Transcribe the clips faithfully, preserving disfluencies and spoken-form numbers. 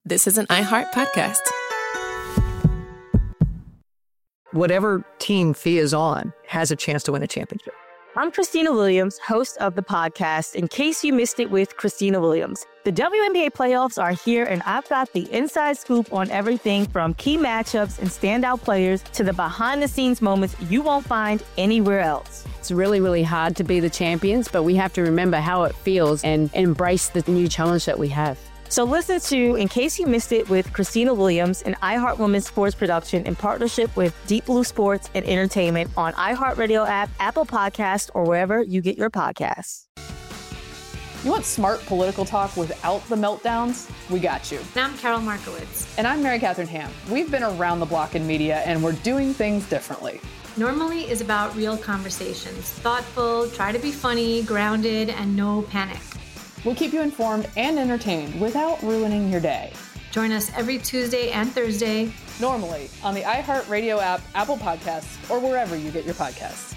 this is an iHeart podcast. Whatever team Thea is on has a chance to win a championship. I'm Christina Williams, host of the podcast, In Case You Missed It with Christina Williams. The W N B A playoffs are here, and I've got the inside scoop on everything from key matchups and standout players to the behind-the-scenes moments you won't find anywhere else. It's really, really hard to be the champions, but we have to remember how it feels and embrace the new challenge that we have. So listen to In Case You Missed It with Christina Williams, an iHeart Women's Sports production in partnership with Deep Blue Sports and Entertainment on iHeartRadio app, Apple Podcasts, or wherever you get your podcasts. You want smart political talk without the meltdowns? We got you. And I'm Carol Markowitz. And I'm Mary Catherine Ham. We've been around the block in media, and we're doing things differently. Normally is about real conversations. Thoughtful, try to be funny, grounded, and no panic. We'll keep you informed and entertained without ruining your day. Join us every Tuesday and Thursday. Normally on the iHeartRadio app, Apple Podcasts, or wherever you get your podcasts.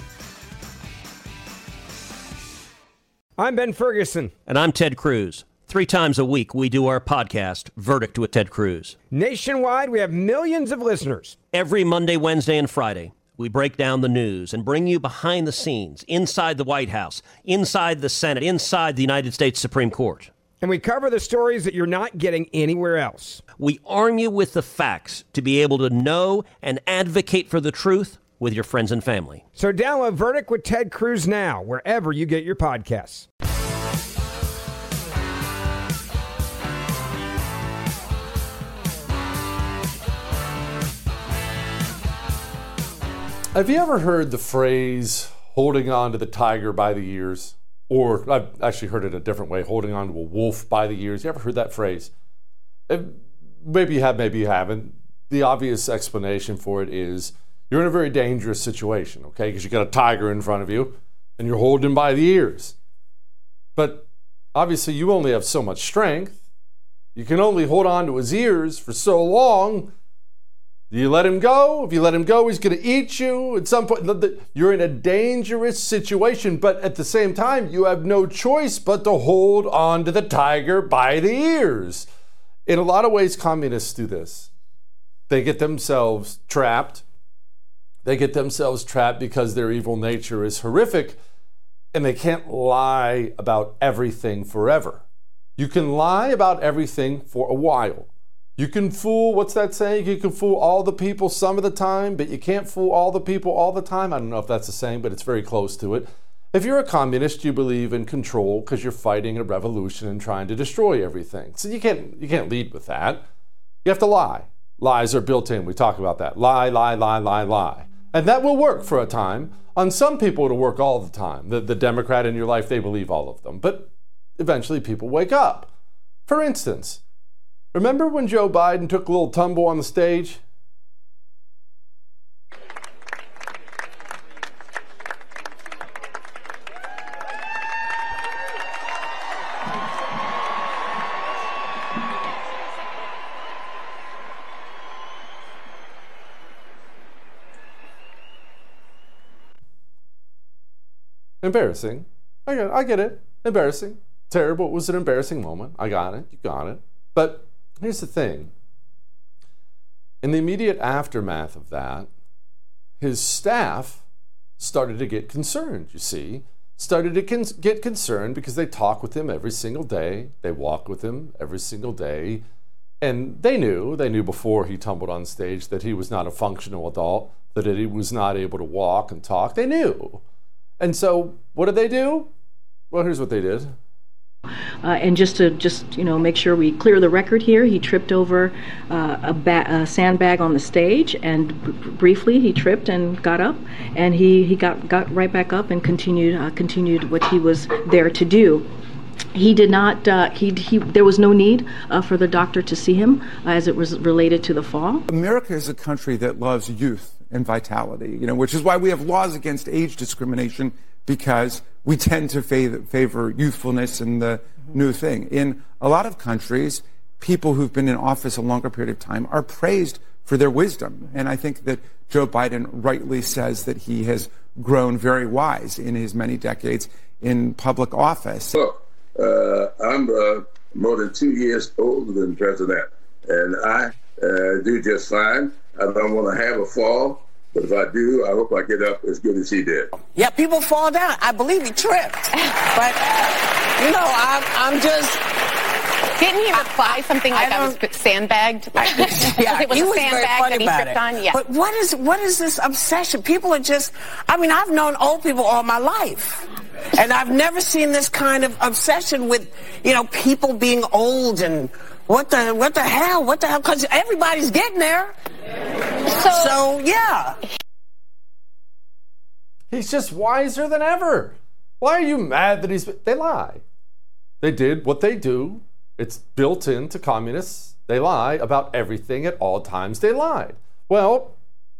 I'm Ben Ferguson. And I'm Ted Cruz. Three times a week, we do our podcast, Verdict with Ted Cruz. Nationwide, we have millions of listeners. Every Monday, Wednesday, and Friday, we break down the news and bring you behind the scenes, inside the White House, inside the Senate, inside the United States Supreme Court. And we cover the stories that you're not getting anywhere else. We arm you with the facts to be able to know and advocate for the truth with your friends and family. So download Verdict with Ted Cruz now, wherever you get your podcasts. Have you ever heard the phrase, holding on to the tiger by the ears? Or I've actually heard it a different way, holding on to a wolf by the ears. You ever heard that phrase? Maybe you have, maybe you haven't. The obvious explanation for it is you're in a very dangerous situation, okay? Because you got a tiger in front of you and you're holding him by the ears. But obviously you only have so much strength. You can only hold on to his ears for so long. Do you let him go? If you let him go, he's going to eat you. At some point, you're in a dangerous situation, but at the same time, you have no choice but to hold on to the tiger by the ears. In a lot of ways, communists do this. They get themselves trapped. They get themselves trapped because their evil nature is horrific, and they can't lie about everything forever. You can lie about everything for a while. You can fool, what's that saying? You can fool all the people some of the time, but you can't fool all the people all the time. I don't know if that's the saying, but it's very close to it. If you're a communist, you believe in control because you're fighting a revolution and trying to destroy everything. So you can't, you can't lead with that. You have to lie. Lies are built in. We talk about that. Lie, lie, lie, lie, lie. And that will work for a time. On some people, it'll work all the time. The, the Democrat in your life, they believe all of them. But eventually people wake up. For instance, remember when Joe Biden took a little tumble on the stage? Embarrassing. I get it. I get it. Embarrassing. Terrible. It was an embarrassing moment. I got it. You got it. But here's the thing. In the immediate aftermath of that, his staff started to get concerned, you see. Started to con- get concerned because they talk with him every single day. They walk with him every single day. And they knew, they knew before he tumbled on stage that he was not a functional adult, that he was not able to walk and talk. They knew. And so what did they do? Well, here's what they did. Uh, and just to just you know make sure we clear the record here, he tripped over uh, a, ba- a sandbag on the stage, and b- briefly he tripped and got up, and he, he got, got right back up and continued uh, continued what he was there to do. He did not. Uh, he he. There was no need uh, for the doctor to see him uh, as it was related to the fall. America is a country that loves youth and vitality, you know, which is why we have laws against age discrimination, because we tend to favor, favor youthfulness and the mm-hmm. new thing. In a lot of countries, people who've been in office a longer period of time are praised for their wisdom. And I think that Joe Biden rightly says that he has grown very wise in his many decades in public office. Look, uh, I'm uh, more than two years older than the president. And I uh, do just fine. I don't want to have a fall, but if I do, I hope I get up as good as he did. Yeah, people fall down. I believe he tripped. But, you know, I'm, I'm just... Didn't he reply I, something like I, I was sandbagged? Like, yeah, it was he a was sandbag that he tripped it. on? Yeah. But what is what is this obsession? People are just, I mean, I've known old people all my life. And I've never seen this kind of obsession with, you know, people being old and what the what the hell? What the hell? Because everybody's getting there. So, so, yeah. He's just wiser than ever. Why are you mad that he's... They lie. They did what they do. It's built into communists. They lie about everything at all times. They lied. Well,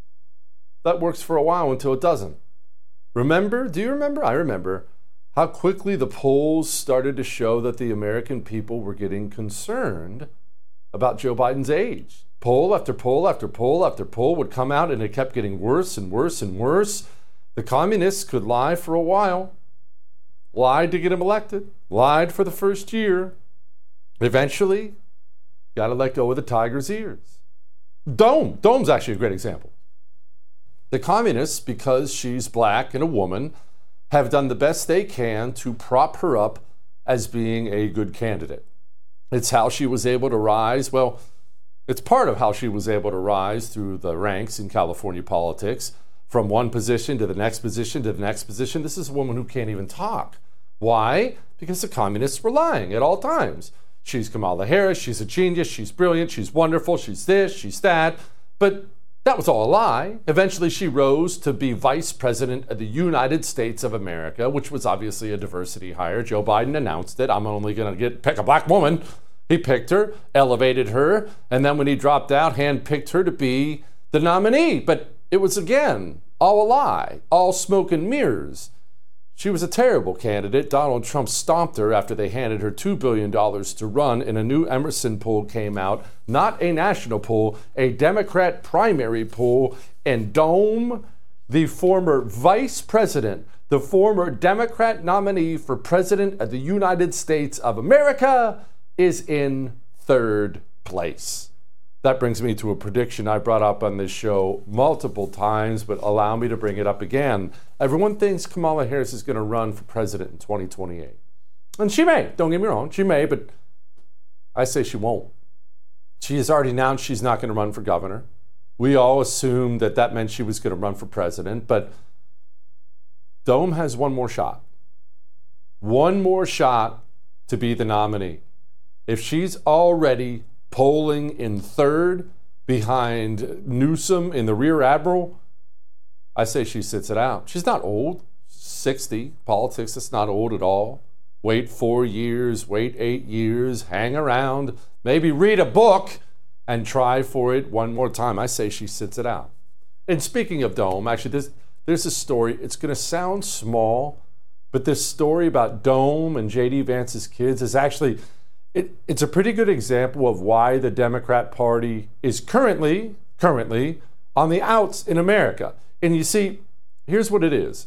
that works for a while until it doesn't. Remember? Do you remember? I remember how quickly the polls started to show that the American people were getting concerned about Joe Biden's age. Poll after poll after poll after poll would come out, and it kept getting worse and worse and worse. The communists could lie for a while. Lied to get him elected. Lied for the first year. Eventually, got to let go of the tiger's ears. Dome. Dome's actually a great example. The communists, because she's black and a woman, have done the best they can to prop her up as being a good candidate. It's how she was able to rise. Well, it's part of how she was able to rise through the ranks in California politics, from one position to the next position to the next position. This is a woman who can't even talk. Why? Because the communists were lying at all times. She's Kamala Harris, she's a genius, she's brilliant, she's wonderful, she's this, she's that. But that was all a lie. Eventually she rose to be vice president of the United States of America, which was obviously a diversity hire. Joe Biden announced it. I'm only going to get pick a black woman. He picked her, elevated her, and then when he dropped out, handpicked her to be the nominee. But it was, again, all a lie, all smoke and mirrors. She was a terrible candidate. Donald Trump stomped her after they handed her two billion dollars to run, and a new Emerson poll came out, not a national poll, a Democrat primary poll, and Dome, the former vice president, the former Democrat nominee for president of the United States of America, is in third place. That brings me to a prediction I brought up on this show multiple times, but allow me to bring it up again. Everyone thinks Kamala Harris is going to run for president in twenty twenty-eight. And she may, don't get me wrong, she may, but I say she won't. She has already announced she's not going to run for governor. We all assumed that that meant she was going to run for president, but Dome has one more shot. One more shot to be the nominee. If she's already polling in third behind Newsom in the rear admiral, I say she sits it out. She's not old, sixty. Politics, it's not old at all. Wait four years, wait eight years, hang around, maybe read a book and try for it one more time. I say she sits it out. And speaking of Dome, actually, there's, there's a story. It's going to sound small, but this story about Dome and J D Vance's kids is actually... It, it's a pretty good example of why the Democrat Party is currently, currently on the outs in America. And you see, here's what it is.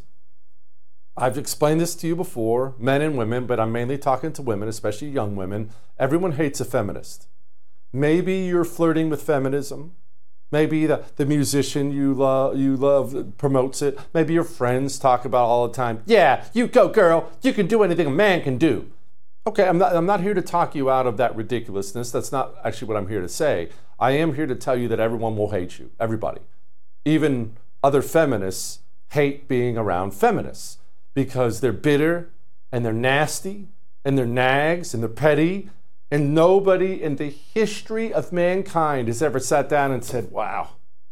I've explained this to you before, men and women, but I'm mainly talking to women, especially young women. Everyone hates a feminist. Maybe you're flirting with feminism. Maybe the, the musician you love, you love promotes it. Maybe your friends talk about it all the time. Yeah, you go, girl. You can do anything a man can do. Okay, I'm not, I'm not here to talk you out of that ridiculousness. That's not actually what I'm here to say. I am here to tell you that everyone will hate you, everybody. Even other feminists hate being around feminists because they're bitter and they're nasty and they're nags and they're petty, and nobody in the history of mankind has ever sat down and said, wow,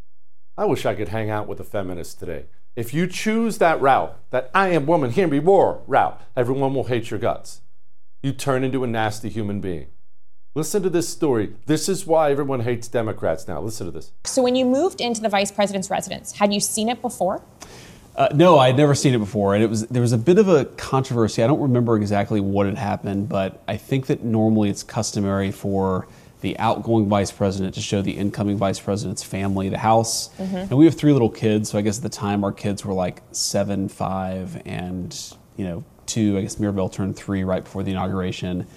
I wish I could hang out with a feminist today. If you choose that route, that I am woman, hear me roar route, everyone will hate your guts. You turn into a nasty human being. Listen to this story. This is why everyone hates Democrats now. Listen to this. So when you moved into the vice president's residence, had you seen it before? Uh, no, I had never seen it before. And it was there was a bit of a controversy. I don't remember exactly what had happened, but I think that normally it's customary for the outgoing vice president to show the incoming vice president's family the house. Mm-hmm. And we have three little kids, so I guess at the time our kids were like seven, five, and, you know, two. I guess Mirabelle turned three right before the inauguration.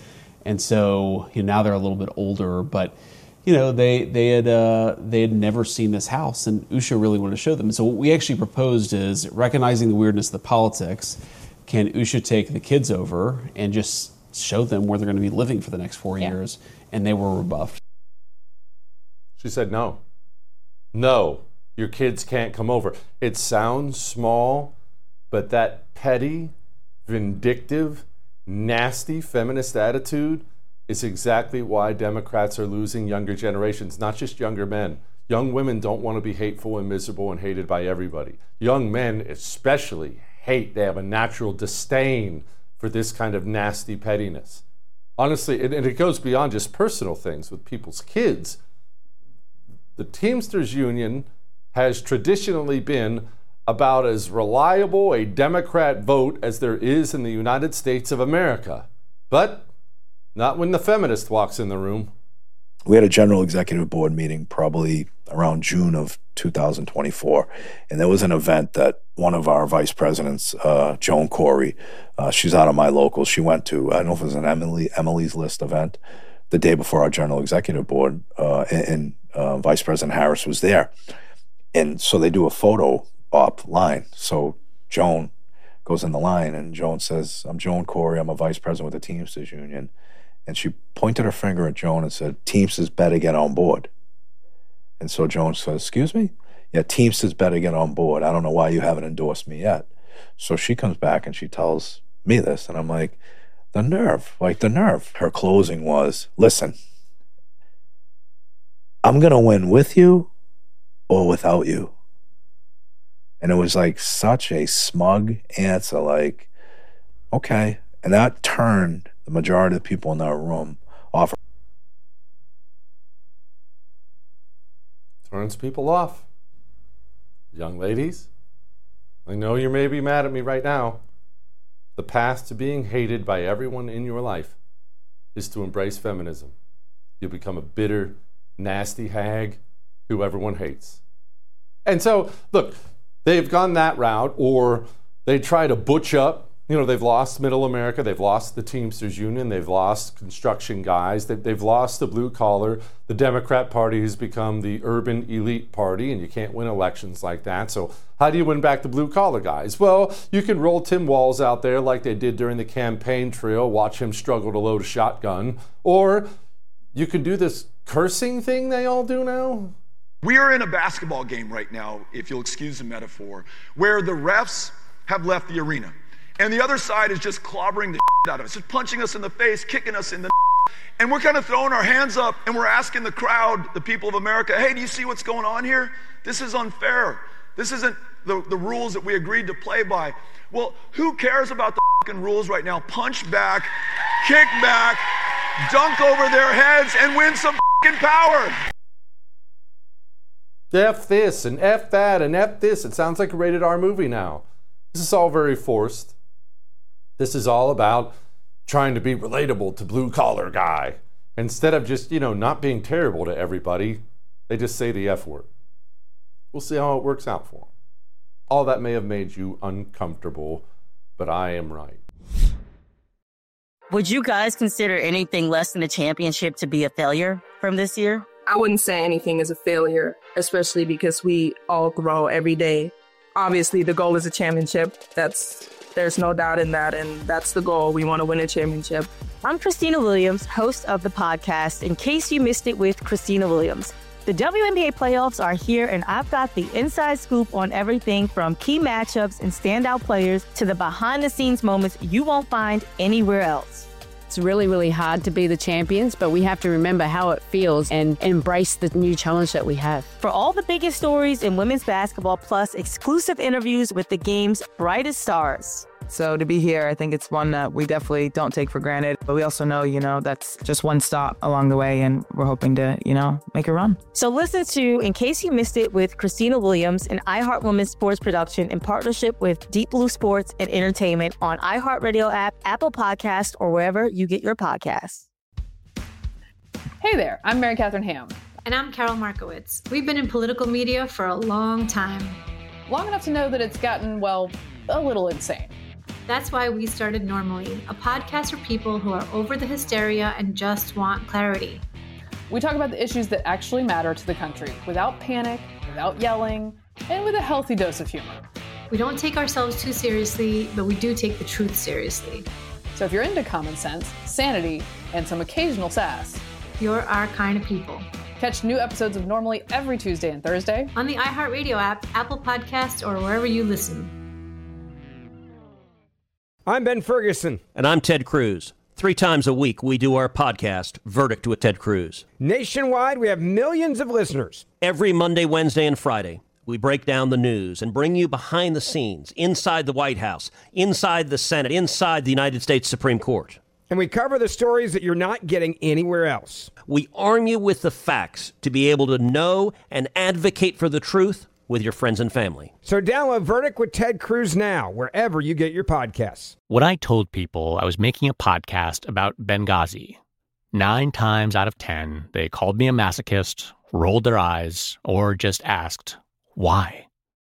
And so you know, now they're a little bit older, but you know they they had uh, they had never seen this house, and Usha really wanted to show them. So what we actually proposed is, recognizing the weirdness of the politics, can Usha take the kids over and just show them where they're going to be living for the next four yeah. years? And they were rebuffed. She said no. No, your kids can't come over. It sounds small, but that petty, vindictive, nasty feminist attitude is exactly why Democrats are losing younger generations, not just younger men. Young women don't want to be hateful and miserable and hated by everybody. Young men especially hate. They have a natural disdain for this kind of nasty pettiness. Honestly, and, and it goes beyond just personal things with people's kids. The Teamsters Union has traditionally been about as reliable a Democrat vote as there is in the United States of America. But not when the feminist walks in the room. We had a general executive board meeting probably around June of two thousand twenty-four, and there was an event that one of our vice presidents, uh, Joan Corey, uh, she's out of my local, she went to, I don't know if it was an Emily Emily's List event, the day before our general executive board, uh, and, and uh, Vice President Harris was there. And so they do a photo op line. So Joan goes in the line, and Joan says, I'm Joan Corey, I'm a vice president with the Teamsters Union. And she pointed her finger at Joan and said, Teamsters better get on board. And so Joan says, excuse me? Yeah, Teamsters better get on board. I don't know why you haven't endorsed me yet. So she comes back and she tells me this, and I'm like, the nerve, like the nerve. Her closing was, listen, I'm going to win with you or without you. And it was like such a smug answer, like, okay. And that turned the majority of the people in that room off. Turns people off. Young ladies, I know you may be mad at me right now. The path to being hated by everyone in your life is to embrace feminism. You'll become a bitter, nasty hag who everyone hates. And so, look, they've gone that route, or they try to butch up. You know, they've lost Middle America. They've lost the Teamsters Union. They've lost construction guys. They've lost the blue collar. The Democrat Party has become the urban elite party, and you can't win elections like that. So how do you win back the blue collar guys? Well, you can roll Tim Walz out there like they did during the campaign trail, watch him struggle to load a shotgun. Or you can do this cursing thing they all do now. We are in a basketball game right now, if you'll excuse the metaphor, where the refs have left the arena. And the other side is just clobbering the shit out of us, just punching us in the face, kicking us in the and we're kind of throwing our hands up, and we're asking the crowd, the people of America, hey, do you see what's going on here? This is unfair. This isn't the, the rules that we agreed to play by. Well, who cares about the fucking rules right now? Punch back, kick back, dunk over their heads, and win some fucking power. F this and F that and F this. It sounds like a rated R movie now. This is all very forced. This is all about trying to be relatable to blue collar guy. Instead of just, you know, not being terrible to everybody, they just say the F word. We'll see how it works out for them. All that may have made you uncomfortable, but I am right. Would you guys consider anything less than a championship to be a failure from this year? I wouldn't say anything is a failure, especially because we all grow every day. Obviously, the goal is a championship. That's There's no doubt in that, and that's the goal. We want to win a championship. I'm Christina Williams, host of the podcast, In Case You Missed It with Christina Williams. The W N B A playoffs are here, and I've got the inside scoop on everything from key matchups and standout players to the behind-the-scenes moments you won't find anywhere else. It's really, really hard to be the champions, but we have to remember how it feels and embrace the new challenge that we have. For all the biggest stories in women's basketball, plus exclusive interviews with the game's brightest stars. So to be here, I think it's one that we definitely don't take for granted. But we also know, you know, that's just one stop along the way, and we're hoping to, you know, make a run. So listen to In Case You Missed It with Christina Williams, an iHeart Women's sports production in partnership with Deep Blue Sports and Entertainment on iHeartRadio app, Apple Podcast, or wherever you get your podcasts. Hey there, I'm Mary Catherine Ham. And I'm Carol Markowitz. We've been in political media for a long time. Long enough to know that it's gotten, well, a little insane. That's why we started Normally, a podcast for people who are over the hysteria and just want clarity. We talk about the issues that actually matter to the country without panic, without yelling, and with a healthy dose of humor. We don't take ourselves too seriously, but we do take the truth seriously. So if you're into common sense, sanity, and some occasional sass, you're our kind of people. Catch new episodes of Normally every Tuesday and Thursday on the iHeartRadio app, Apple Podcasts, or wherever you listen. I'm Ben Ferguson. And I'm Ted Cruz. Three times a week, we do our podcast, Verdict with Ted Cruz. Nationwide, we have millions of listeners. Every Monday, Wednesday, and Friday, we break down the news and bring you behind the scenes, inside the White House, inside the Senate, inside the United States Supreme Court. And we cover the stories that you're not getting anywhere else. We arm you with the facts to be able to know and advocate for the truth with your friends and family. So download Verdict with Ted Cruz now, wherever you get your podcasts. When I told people I was making a podcast about Benghazi, nine times out of ten, they called me a masochist, rolled their eyes, or just asked, why?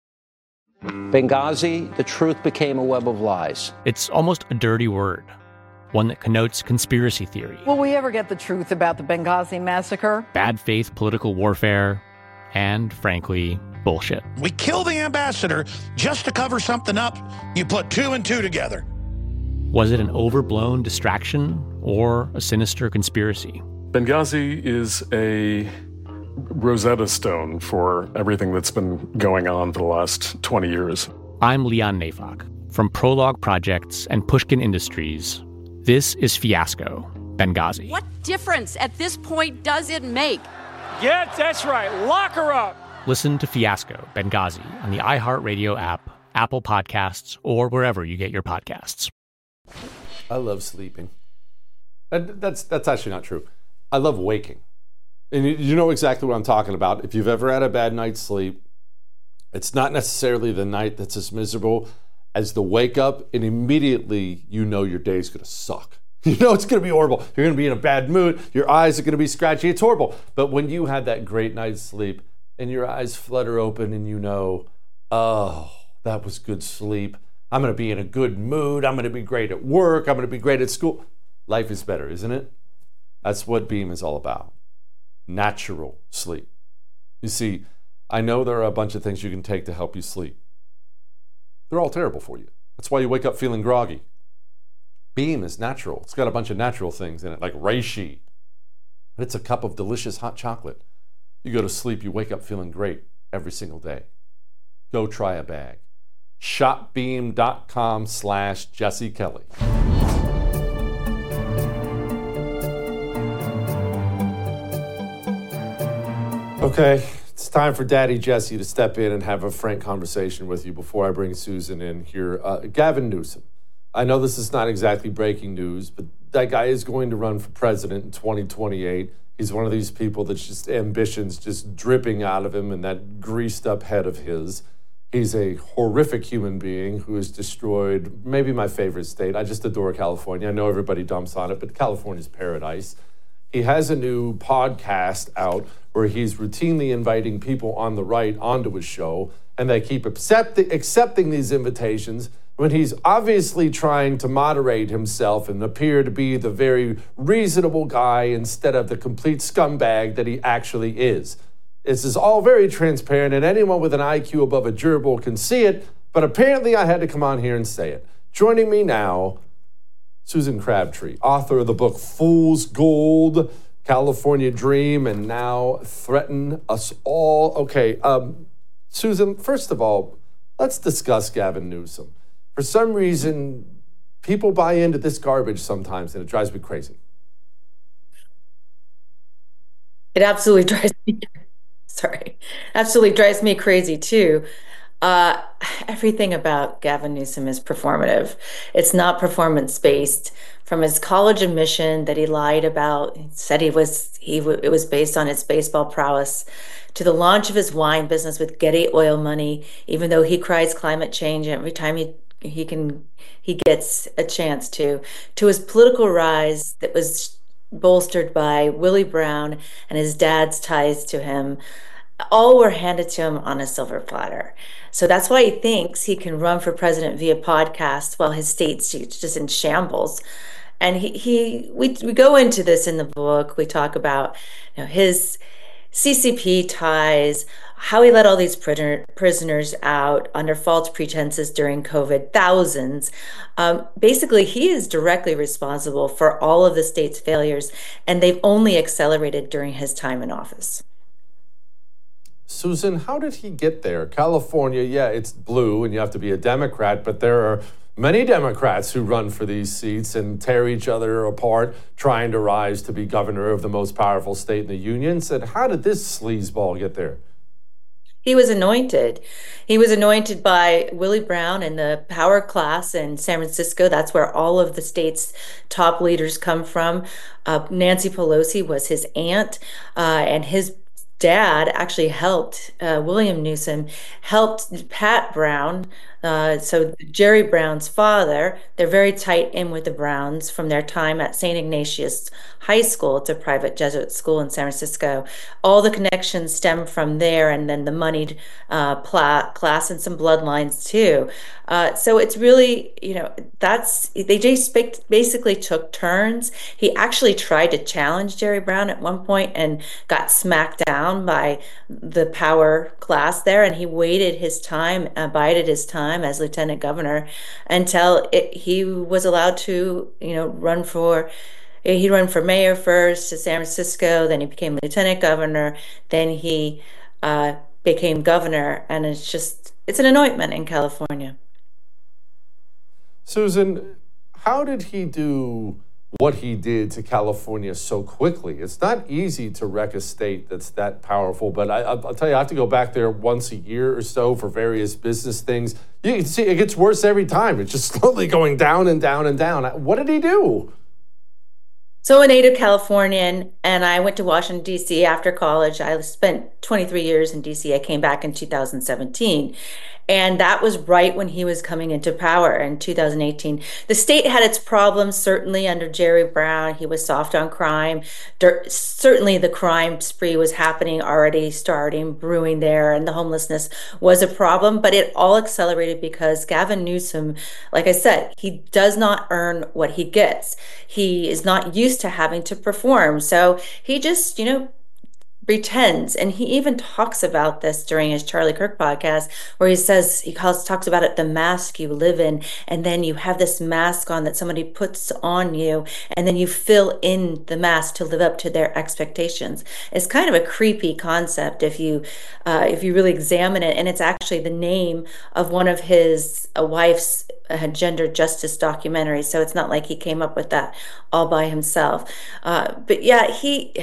Benghazi, the truth became a web of lies. It's almost a dirty word, one that connotes conspiracy theory. Will we ever get the truth about the Benghazi massacre? Bad faith political warfare, and frankly, bullshit. We kill the ambassador just to cover something up. You put two and two together. Was it an overblown distraction or a sinister conspiracy? Benghazi is a Rosetta Stone for everything that's been going on for the last twenty years. I'm Leon Neyfakh. From Prologue Projects and Pushkin Industries, this is Fiasco, Benghazi. What difference at this point does it make? Yeah, that's right. Lock her up. Listen to Fiasco, Benghazi on the iHeartRadio app, Apple Podcasts, or wherever you get your podcasts. I love sleeping. And that's that's actually not true. I love waking. And you, you know exactly what I'm talking about. If you've ever had a bad night's sleep, it's not necessarily the night that's as miserable as the wake up, and immediately you know your day's going to suck. You know it's going to be horrible. You're going to be in a bad mood. Your eyes are going to be scratchy. It's horrible. But when you had that great night's sleep and your eyes flutter open and you know, oh, that was good sleep. I'm going to be in a good mood. I'm going to be great at work. I'm going to be great at school. Life is better, isn't it? That's what Beam is all about. Natural sleep. You see, I know there are a bunch of things you can take to help you sleep. They're all terrible for you. That's why you wake up feeling groggy. Beam is natural. It's got a bunch of natural things in it, like reishi. And it's a cup of delicious hot chocolate. You go to sleep, you wake up feeling great every single day. Go try a bag. Shopbeam.com slash Jesse Kelly. Okay, it's time for Daddy Jesse to step in and have a frank conversation with you before I bring Susan in here. Uh, Gavin Newsom. I know this is not exactly breaking news, but that guy is going to run for president in twenty twenty-eight. He's one of these people that's just ambitions just dripping out of him and that greased up head of his. He's a horrific human being who has destroyed maybe my favorite state. I just adore California. I know everybody dumps on it, but California's paradise. He has a new podcast out where he's routinely inviting people on the right onto his show, and they keep accept- accepting these invitations when he's obviously trying to moderate himself and appear to be the very reasonable guy instead of the complete scumbag that he actually is. This is all very transparent, and anyone with an I Q above a gerbil can see it, but apparently I had to come on here and say it. Joining me now, Susan Crabtree, author of the book Fool's Gold, California Dream, and Now Threaten Us All. Okay, um, Susan, first of all, let's discuss Gavin Newsom. For some reason, people buy into this garbage sometimes, and it drives me crazy. It absolutely drives me, sorry, absolutely drives me crazy too. Uh, everything about Gavin Newsom is performative. It's not performance-based. From his college admission that he lied about, he said he was he w- it was based on his baseball prowess, to the launch of his wine business with Getty oil money, even though he cries climate change every time he he can he gets a chance to, to his political rise that was bolstered by Willie Brown and his dad's ties to him. all were handed to him on a silver platter. So that's why he thinks he can run for president via podcast while his state's just in shambles. And he, he we, we go into this in the book. We talk about, you know, his C C P ties, how he let all these prisoner, prisoners out under false pretenses during COVID, thousands. Um, basically, he is directly responsible for all of the state's failures, and they've only accelerated during his time in office. Susan, how did he get there? California, yeah, it's blue and you have to be a Democrat, but there are many Democrats who run for these seats and tear each other apart, trying to rise to be governor of the most powerful state in the union. Said, how did this sleazeball get there? He was anointed. He was anointed by Willie Brown and the power class in San Francisco. That's where all of the state's top leaders come from. Uh, Nancy Pelosi was his aunt, uh, and his dad actually helped, uh, William Newsom, helped Pat Brown, uh, so Jerry Brown's father. They're very tight in with the Browns from their time at Saint Ignatius High School. It's a private Jesuit school in San Francisco. All the connections stem from there, and then the moneyed uh, pla- class and some bloodlines too. Uh, so it's really, you know, that's, they just basically took turns. He actually tried to challenge Jerry Brown at one point and got smacked down by the power class there, and he waited his time, uh, bided his time as lieutenant governor until it, he was allowed to, you know, run for, he ran for mayor first to San Francisco, then he became lieutenant governor, then he uh, became governor, and it's just, it's an anointment in California. Susan, how did he do what he did to California so quickly? It's not easy to wreck a state that's that powerful, but I, I'll tell you, I have to go back there once a year or so for various business things. You can see it gets worse every time. It's just slowly going down and down and down. What did he do? So a native Californian, and I went to Washington, D C after college. I spent twenty-three years in D C. I came back in two thousand seventeen. And that was right when he was coming into power in two thousand eighteen. The state had its problems, certainly under Jerry Brown. He was soft on crime. Certainly the crime spree was happening already, starting, brewing there, and the homelessness was a problem. But it all accelerated because Gavin Newsom, like I said, he does not earn what he gets. He is not used to having to perform. So he just, you know, pretends, and he even talks about this during his Charlie Kirk podcast, where he says, he calls talks about it, the mask you live in, and then you have this mask on that somebody puts on you, and then you fill in the mask to live up to their expectations. It's kind of a creepy concept if you uh, if you really examine it, and it's actually the name of one of his uh, wife's uh, gender justice documentaries, so it's not like he came up with that all by himself. Uh, but yeah, he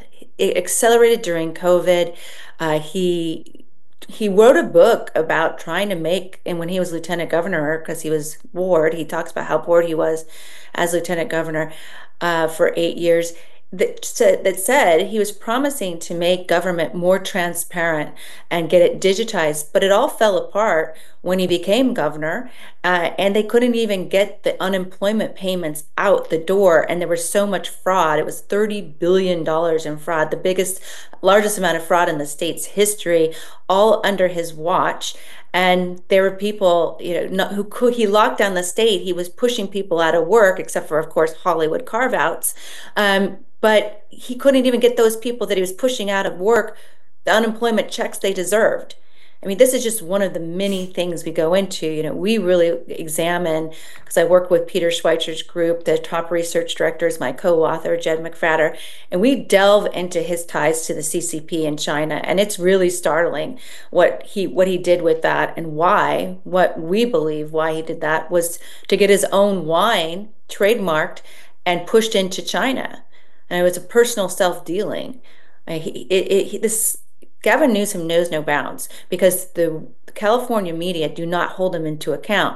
it accelerated during COVID. Uh, he he wrote a book about trying to make, and when he was lieutenant governor, because he was bored, he talks about how bored he was as lieutenant governor uh, for eight years. That said, that said he was promising to make government more transparent and get it digitized, but it all fell apart when he became governor, uh, and they couldn't even get the unemployment payments out the door, and there was so much fraud. It was thirty billion dollars in fraud, the biggest, largest amount of fraud in the state's history, all under his watch. And there were people, you know, not, who could, he locked down the state. He was pushing people out of work, except for, of course, Hollywood carve-outs. Um, but he couldn't even get those people that he was pushing out of work the unemployment checks they deserved. I mean, this is just one of the many things we go into. You know, we really examine, because I work with Peter Schweitzer's group, the top research director is my co-author, Jed McFadder, and we delve into his ties to the C C P in China. And it's really startling what he what he did with that, and why, what we believe why he did that was to get his own wine trademarked and pushed into China. And it was a personal self-dealing. Uh, he, it, it, this Gavin Newsom knows no bounds, because the California media do not hold him into account.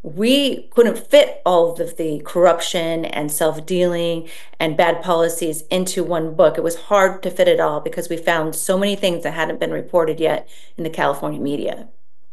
We couldn't fit all of the corruption and self-dealing and bad policies into one book. It was hard to fit it all because we found so many things that hadn't been reported yet in the California media.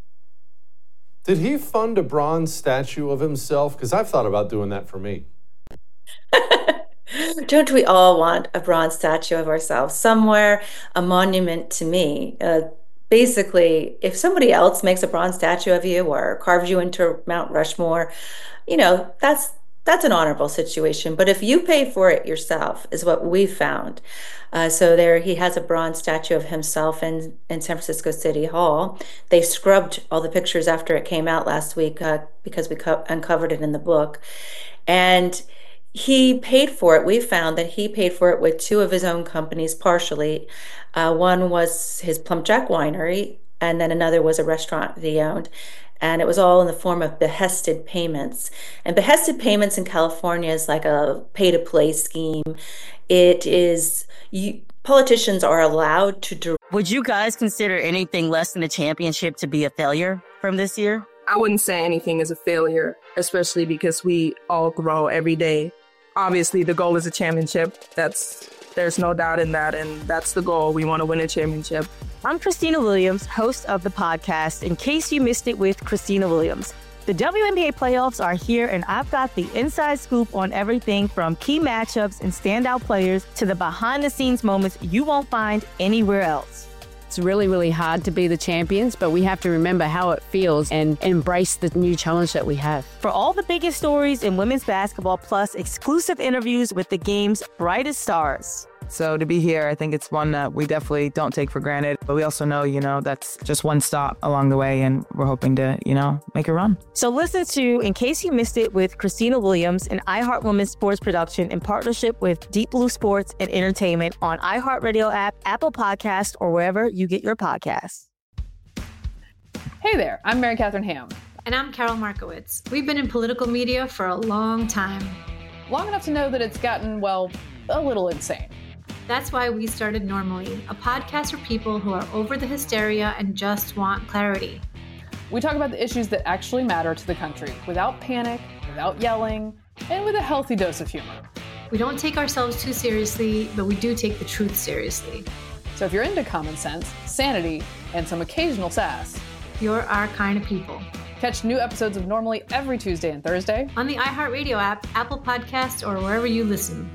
Did he fund a bronze statue of himself? Because I've thought about doing that for me. Don't we all want a bronze statue of ourselves somewhere, a monument to me? Uh, basically, if somebody else makes a bronze statue of you or carves you into Mount Rushmore, you know, that's that's an honorable situation. But if you pay for it yourself, is what we found. Uh, so there, he has a bronze statue of himself in, in San Francisco City Hall. They scrubbed all the pictures after it came out last week uh, because we co- uncovered it in the book. And he paid for it. We found that he paid for it with two of his own companies partially. Uh, one was his Plum Jack Winery, and then another was a restaurant that he owned. And it was all in the form of behested payments. And behested payments in California is like a pay-to-play scheme. It is, you, politicians are allowed to... Direct- Would you guys consider anything less than a championship to be a failure from this year? I wouldn't say anything is a failure, especially because we all grow every day. Obviously, the goal is a championship. That's There's no doubt in that, and that's the goal. We want to win a championship. I'm Christina Williams, host of the podcast, In Case You Missed It with Christina Williams. The W N B A playoffs are here, and I've got the inside scoop on everything from key matchups and standout players to the behind-the-scenes moments you won't find anywhere else. It's really, really hard to be the champions, but we have to remember how it feels and embrace the new challenge that we have. For all the biggest stories in women's basketball, plus exclusive interviews with the game's brightest stars. So to be here, I think it's one that we definitely don't take for granted. But we also know, you know, that's just one stop along the way, and we're hoping to, you know, make a run. So listen to In Case You Missed It with Christina Williams, an iHeart Women's sports production in partnership with Deep Blue Sports and Entertainment on iHeartRadio app, Apple Podcast, or wherever you get your podcasts. Hey there, I'm Mary Catherine Ham. And I'm Carol Markowitz. We've been in political media for a long time. Long enough to know that it's gotten, well, a little insane. That's why we started Normally, a podcast for people who are over the hysteria and just want clarity. We talk about the issues that actually matter to the country without panic, without yelling, and with a healthy dose of humor. We don't take ourselves too seriously, but we do take the truth seriously. So if you're into common sense, sanity, and some occasional sass, you're our kind of people. Catch new episodes of Normally every Tuesday and Thursday on the iHeartRadio app, Apple Podcasts, or wherever you listen.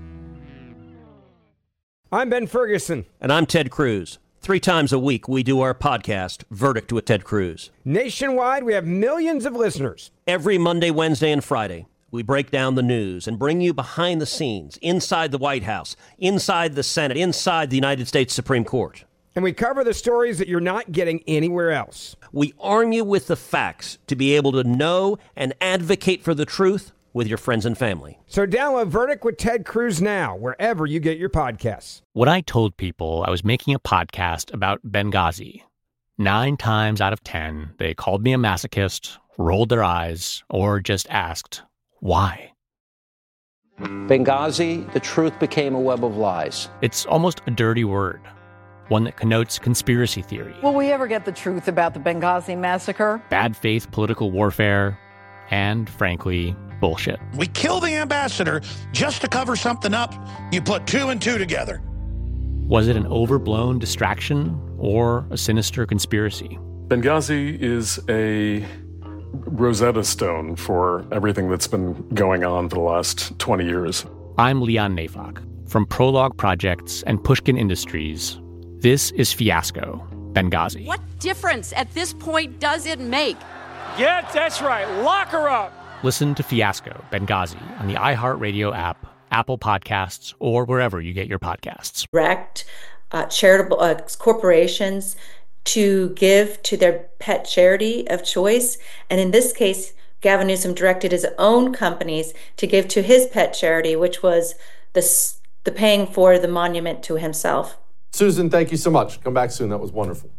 I'm Ben Ferguson. And I'm Ted Cruz. Three times a week, we do our podcast, Verdict with Ted Cruz. Nationwide, we have millions of listeners. Every Monday, Wednesday, and Friday, we break down the news and bring you behind the scenes, inside the White House, inside the Senate, inside the United States Supreme Court. And we cover the stories that you're not getting anywhere else. We arm you with the facts to be able to know and advocate for the truth with your friends and family. So download Verdict with Ted Cruz now, wherever you get your podcasts. When I told people I was making a podcast about Benghazi, nine times out of ten, they called me a masochist, rolled their eyes, or just asked, why? Benghazi, the truth became a web of lies. It's almost a dirty word, one that connotes conspiracy theory. Will we ever get the truth about the Benghazi massacre? Bad faith political warfare, and, frankly, bullshit. We kill the ambassador just to cover something up. You put two and two together. Was it an overblown distraction or a sinister conspiracy? Benghazi is a Rosetta Stone for everything that's been going on for the last twenty years. I'm Leon Neyfakh. From Prologue Projects and Pushkin Industries, this is Fiasco, Benghazi. What difference at this point does it make? Yeah, that's right. Lock her up. Listen to Fiasco, Benghazi on the iHeartRadio app, Apple Podcasts, or wherever you get your podcasts. Direct uh, charitable uh, corporations to give to their pet charity of choice. And in this case, Gavin Newsom directed his own companies to give to his pet charity, which was the, the paying for the monument to himself. Susan, thank you so much. Come back soon. That was wonderful.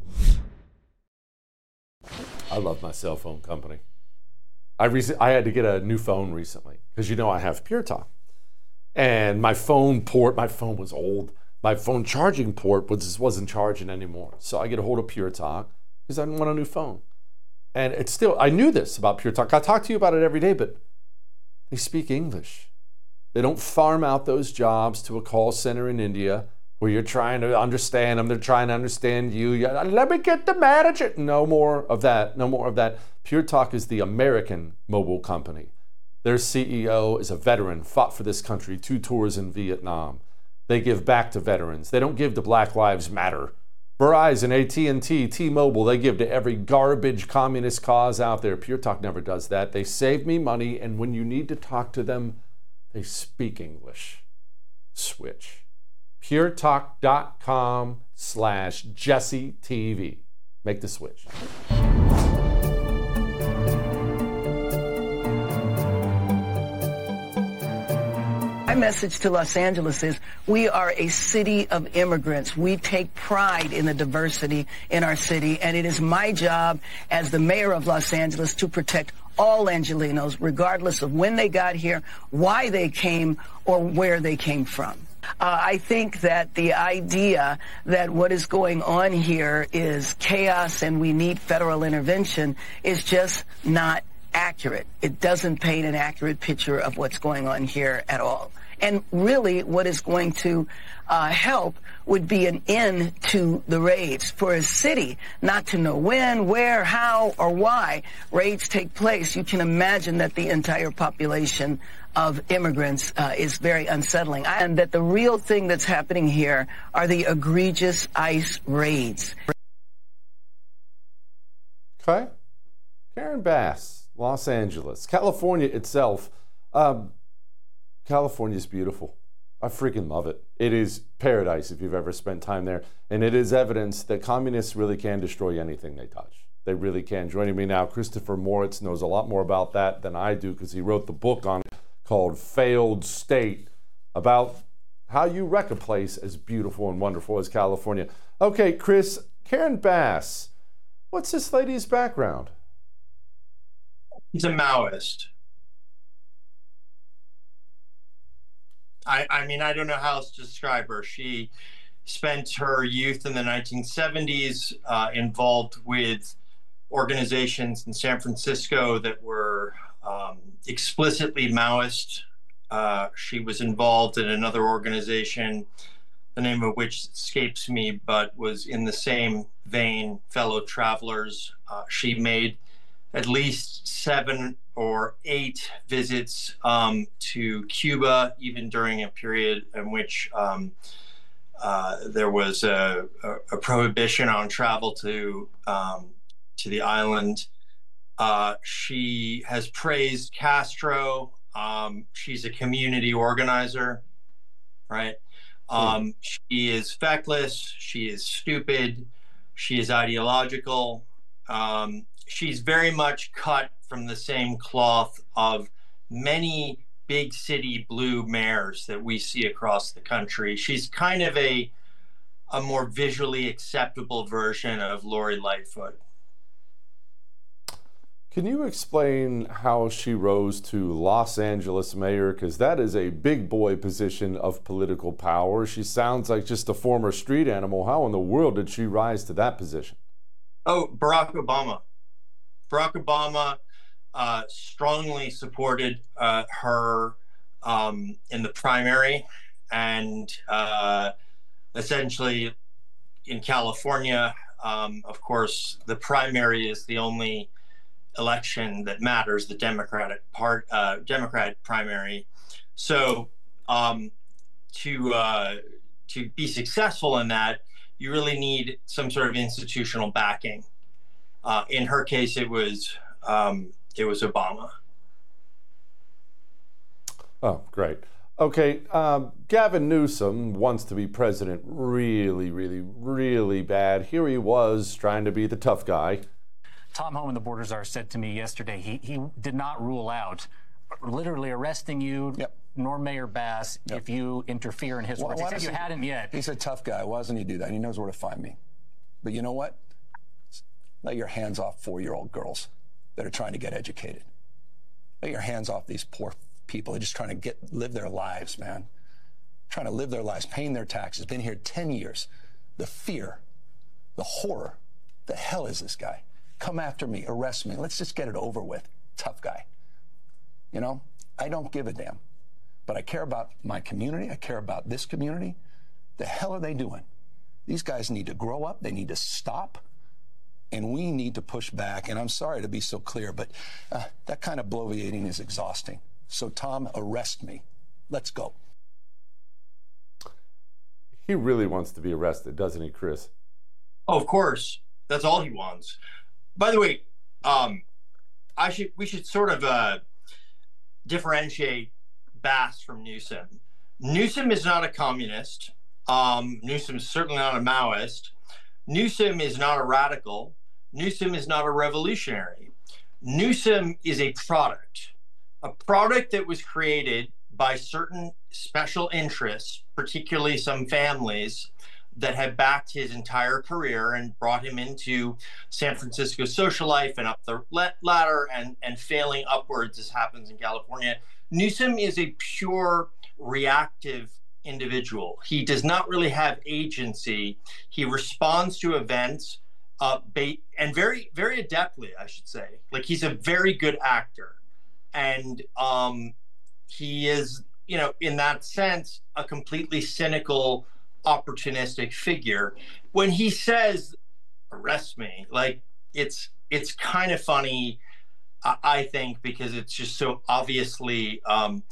I love my cell phone company. I rec- I had to get a new phone recently because, you know, I have Pure Talk. And my phone port, my phone was old. My phone charging port was, wasn't charging anymore. So I get a hold of Pure Talk because I want a new phone. And it's still, I knew this about Pure Talk. I talk to you about it every day, but they speak English. They don't farm out those jobs to a call center in India where you're trying to understand them. They're trying to understand you. Let me get the manager. No more of that. No more of that. Pure Talk is the American mobile company. Their C E O is a veteran, fought for this country, two tours in Vietnam. They give back to veterans. They don't give to Black Lives Matter. Verizon, A T and T, T-Mobile, they give to every garbage communist cause out there. Pure Talk never does that. They save me money, and when you need to talk to them, they speak English. Switch. puretalk.com slash Jesse TV. Make the switch. My message to Los Angeles is we are a city of immigrants. We take pride in the diversity in our city, and it is my job as the mayor of Los Angeles to protect all Angelenos, regardless of when they got here, why they came, or where they came from. Uh, I think that the idea that what is going on here is chaos and we need federal intervention is just not accurate. It doesn't paint an accurate picture of what's going on here at all. And really what is going to uh, help would be an end to the raids. For a city not to know when, where, how, or why raids take place, you can imagine that the entire population of immigrants uh, is very unsettling. And that the real thing that's happening here are the egregious ICE raids. Okay. Karen Bass, Los Angeles. California itself. Um, California is beautiful. I freaking love it. It is paradise if you've ever spent time there. And it is evidence that communists really can destroy anything they touch. They really can. Joining me now, Christopher Moritz knows a lot more about that than I do because he wrote the book on it called Failed State, about how you wreck a place as beautiful and wonderful as California. Okay, Chris, Karen Bass, what's this lady's background? She's a Maoist. I, I mean, I don't know how else to describe her. She spent her youth in the nineteen seventies uh, involved with organizations in San Francisco that were um, explicitly Maoist. Uh, she was involved in another organization, the name of which escapes me, but was in the same vein, Fellow Travelers. Uh, she made at least seven or eight visits um, to Cuba, even during a period in which um, uh, there was a, a, a prohibition on travel to um, to the island. Uh, she has praised Castro. Um, she's a community organizer, right? Um, she is feckless. She is stupid. She is ideological. Um, she's very much cut from the same cloth of many big city blue mayors that we see across the country. She's kind of a a more visually acceptable version of Lori Lightfoot. Can you explain how she rose to Los Angeles mayor? Because that is a big boy position of political power. She sounds like just a former street animal. How in the world did she rise to that position? Oh, Barack Obama. Barack Obama uh, strongly supported uh, her um, in the primary, and uh, essentially in California, um, of course, the primary is the only election that matters, the Democratic part, uh, Democratic primary. So um, to uh, to be successful in that, you really need some sort of institutional backing. Uh, in her case, it was um, it was Obama. Oh, great. Okay, um, Gavin Newsom wants to be president really, really, really bad. Here he was trying to be the tough guy. Tom Homan, the border czar, said to me yesterday he, he did not rule out literally arresting you, yep. nor Mayor Bass, yep. if you interfere in his well, words. He said you hadn't yet. He's a tough guy. Why doesn't he do that? He knows where to find me. But you know what? Let your hands off four-year-old girls that are trying to get educated. Let your hands off these poor people. They're just trying to get live their lives, man. Trying to live their lives, paying their taxes. Been here ten years. The fear, the horror. The hell is this guy? Come after me, arrest me. Let's just get it over with. Tough guy. You know, I don't give a damn. But I care about my community. I care about this community. The hell are they doing? These guys need to grow up. They need to stop. And we need to push back. And I'm sorry to be so clear, but uh, that kind of bloviating is exhausting. So, Tom, arrest me. Let's go. He really wants to be arrested, doesn't he, Chris? Oh, of course. That's all he wants. By the way, um, I should we should sort of uh, differentiate Bass from Newsom. Newsom is not a communist. Um, Newsom is certainly not a Maoist. Newsom is not a radical. Newsom is not a revolutionary. Newsom is a product, a product that was created by certain special interests, particularly some families that have backed his entire career and brought him into San Francisco social life and up the ladder and, and failing upwards, as happens in California. Newsom is a pure reactive individual. He does not really have agency. He responds to events uh, and very, very adeptly, I should say. Like, he's a very good actor. And um, he is, you know, in that sense, a completely cynical, opportunistic figure. When he says, arrest me, like, it's it's kind of funny, uh, I think, because it's just so obviously um,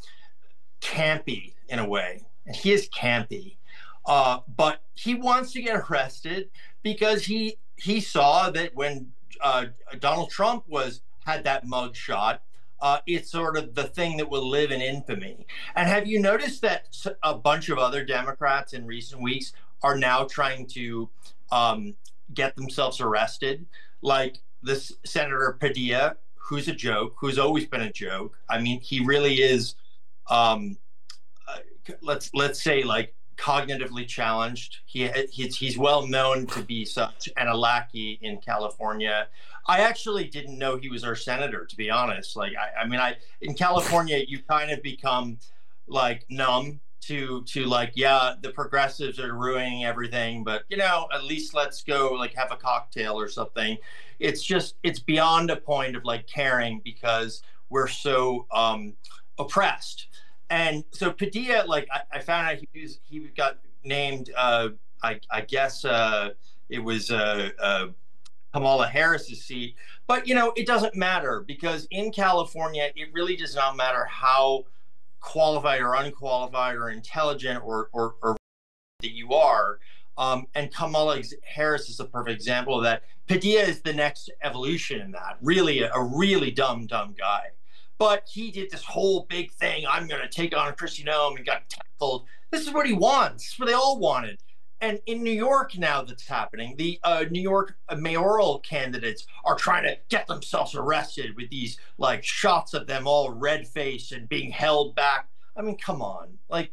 campy in a way. And he is campy. Uh, but he wants to get arrested because he he saw that when uh, Donald Trump was had that mug shot, Uh, it's sort of the thing that will live in infamy. And have you noticed that a bunch of other Democrats in recent weeks are now trying to um, get themselves arrested? Like this Senator Padilla, who's a joke, who's always been a joke. I mean, he really is, um, uh, let's let's say, like, cognitively challenged. He he's, he's well known to be such, and a lackey in California. I actually didn't know he was our senator, to be honest. Like, I, I mean, I in California, you kind of become like numb to to like, yeah, the progressives are ruining everything, but you know, at least let's go like have a cocktail or something. It's just it's beyond a point of like caring because we're so um, oppressed. And so Padilla, like I, I found out he was he got named. Uh, I, I guess uh, it was uh, uh, Kamala Harris's seat, but you know it doesn't matter because in California it really does not matter how qualified or unqualified or intelligent or or, or that you are. Um, and Kamala Harris is a perfect example of that. Padilla is the next evolution in that. Really, a, a really dumb, dumb guy. But he did this whole big thing. I'm going to take on Kristi Noem and got tackled. This is what he wants. This is what they all wanted. And in New York now that's happening, the uh, New York mayoral candidates are trying to get themselves arrested with these like shots of them all red-faced and being held back. I mean, come on. Like,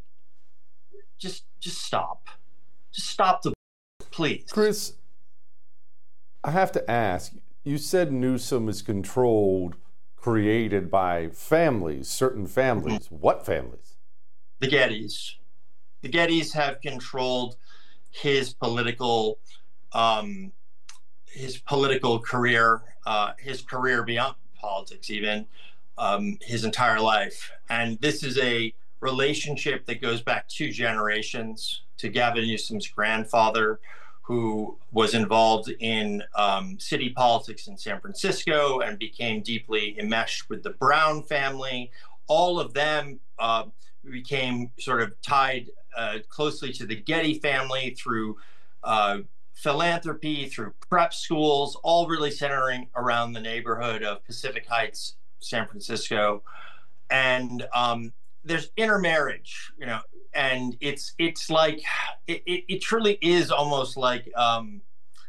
just just stop. Just stop the please. Chris, I have to ask, you said Newsom is controlled, created by families, certain families. Mm-hmm. What families? The Gettys. The Gettys have controlled his political, um, his political career, uh, his career beyond politics, even um, his entire life. And this is a relationship that goes back two generations to Gavin Newsom's grandfather, who was involved in um, city politics in San Francisco and became deeply enmeshed with the Brown family. All of them uh, became sort of tied uh, closely to the Getty family through uh, philanthropy, through prep schools, all really centering around the neighborhood of Pacific Heights, San Francisco. And um, there's intermarriage, you know, and it's it's like it, it, it truly is almost like um,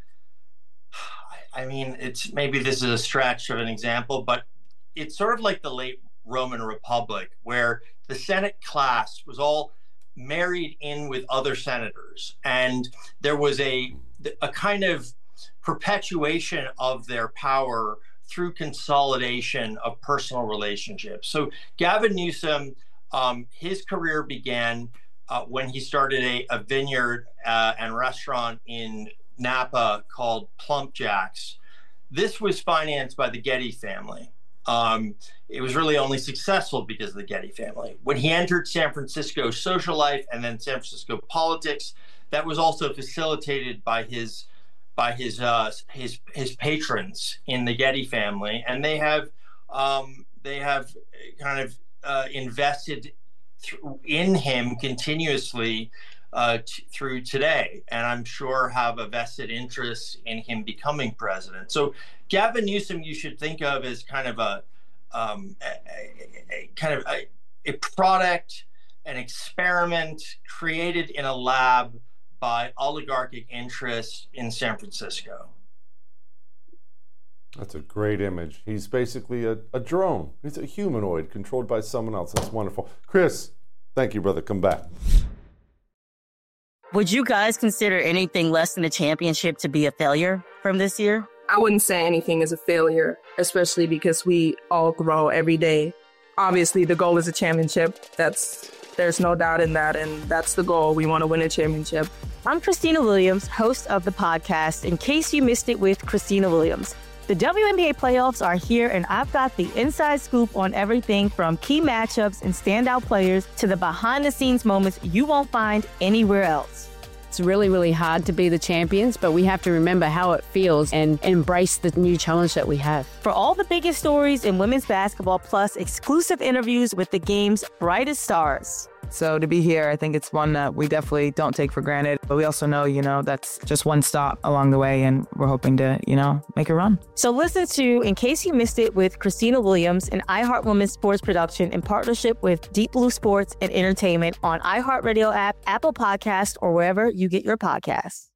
I mean, it's maybe this is a stretch of an example, but it's sort of like the late Roman Republic, where the Senate class was all married in with other senators, and there was a a kind of perpetuation of their power through consolidation of personal relationships. So Gavin Newsom, um, his career began uh, when he started a, a vineyard uh, and restaurant in Napa called Plump Jacks. This was financed by the Getty family. Um, it was really only successful because of the Getty family. When he entered San Francisco social life and then San Francisco politics, that was also facilitated by his by his uh, his his patrons in the Getty family, and they have um, they have kind of uh, invested th- in him continuously uh, t- through today, and I'm sure have a vested interest in him becoming president. So Gavin Newsom, you should think of as kind of a, um, a, a, a kind of a, a product, an experiment created in a lab by oligarchic interests in San Francisco. That's a great image. He's basically a, a drone. He's a humanoid controlled by someone else. That's wonderful. Chris, thank you, brother. Come back. Would you guys consider anything less than a championship to be a failure from this year? I wouldn't say anything is a failure, especially because we all grow every day. Obviously, the goal is a championship. That's there's no doubt in that, and that's the goal. We want to win a championship. I'm Christina Williams, host of the podcast, In Case You Missed It with Christina Williams. The W N B A playoffs are here, and I've got the inside scoop on everything from key matchups and standout players to the behind-the-scenes moments you won't find anywhere else. It's really, really hard to be the champions, but we have to remember how it feels and embrace the new challenge that we have. For all the biggest stories in women's basketball, plus exclusive interviews with the game's brightest stars. So to be here, I think it's one that we definitely don't take for granted. But we also know, you know, that's just one stop along the way, and we're hoping to, you know, make a run. So listen to In Case You Missed It with Christina Williams, an iHeart Women's sports production in partnership with Deep Blue Sports and Entertainment on iHeartRadio app, Apple Podcast, or wherever you get your podcasts.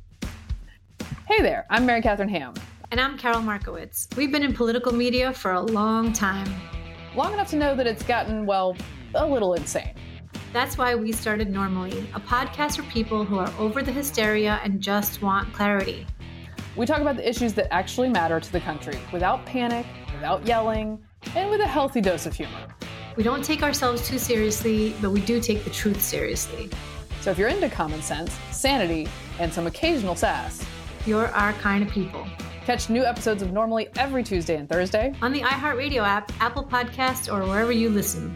Hey there, I'm Mary Catherine Ham. And I'm Carol Markowitz. We've been in political media for a long time. Long enough to know that it's gotten, well, a little insane. That's why we started Normally, a podcast for people who are over the hysteria and just want clarity. We talk about the issues that actually matter to the country without panic, without yelling, and with a healthy dose of humor. We don't take ourselves too seriously, but we do take the truth seriously. So if you're into common sense, sanity, and some occasional sass, you're our kind of people. Catch new episodes of Normally every Tuesday and Thursday on the iHeartRadio app, Apple Podcasts, or wherever you listen.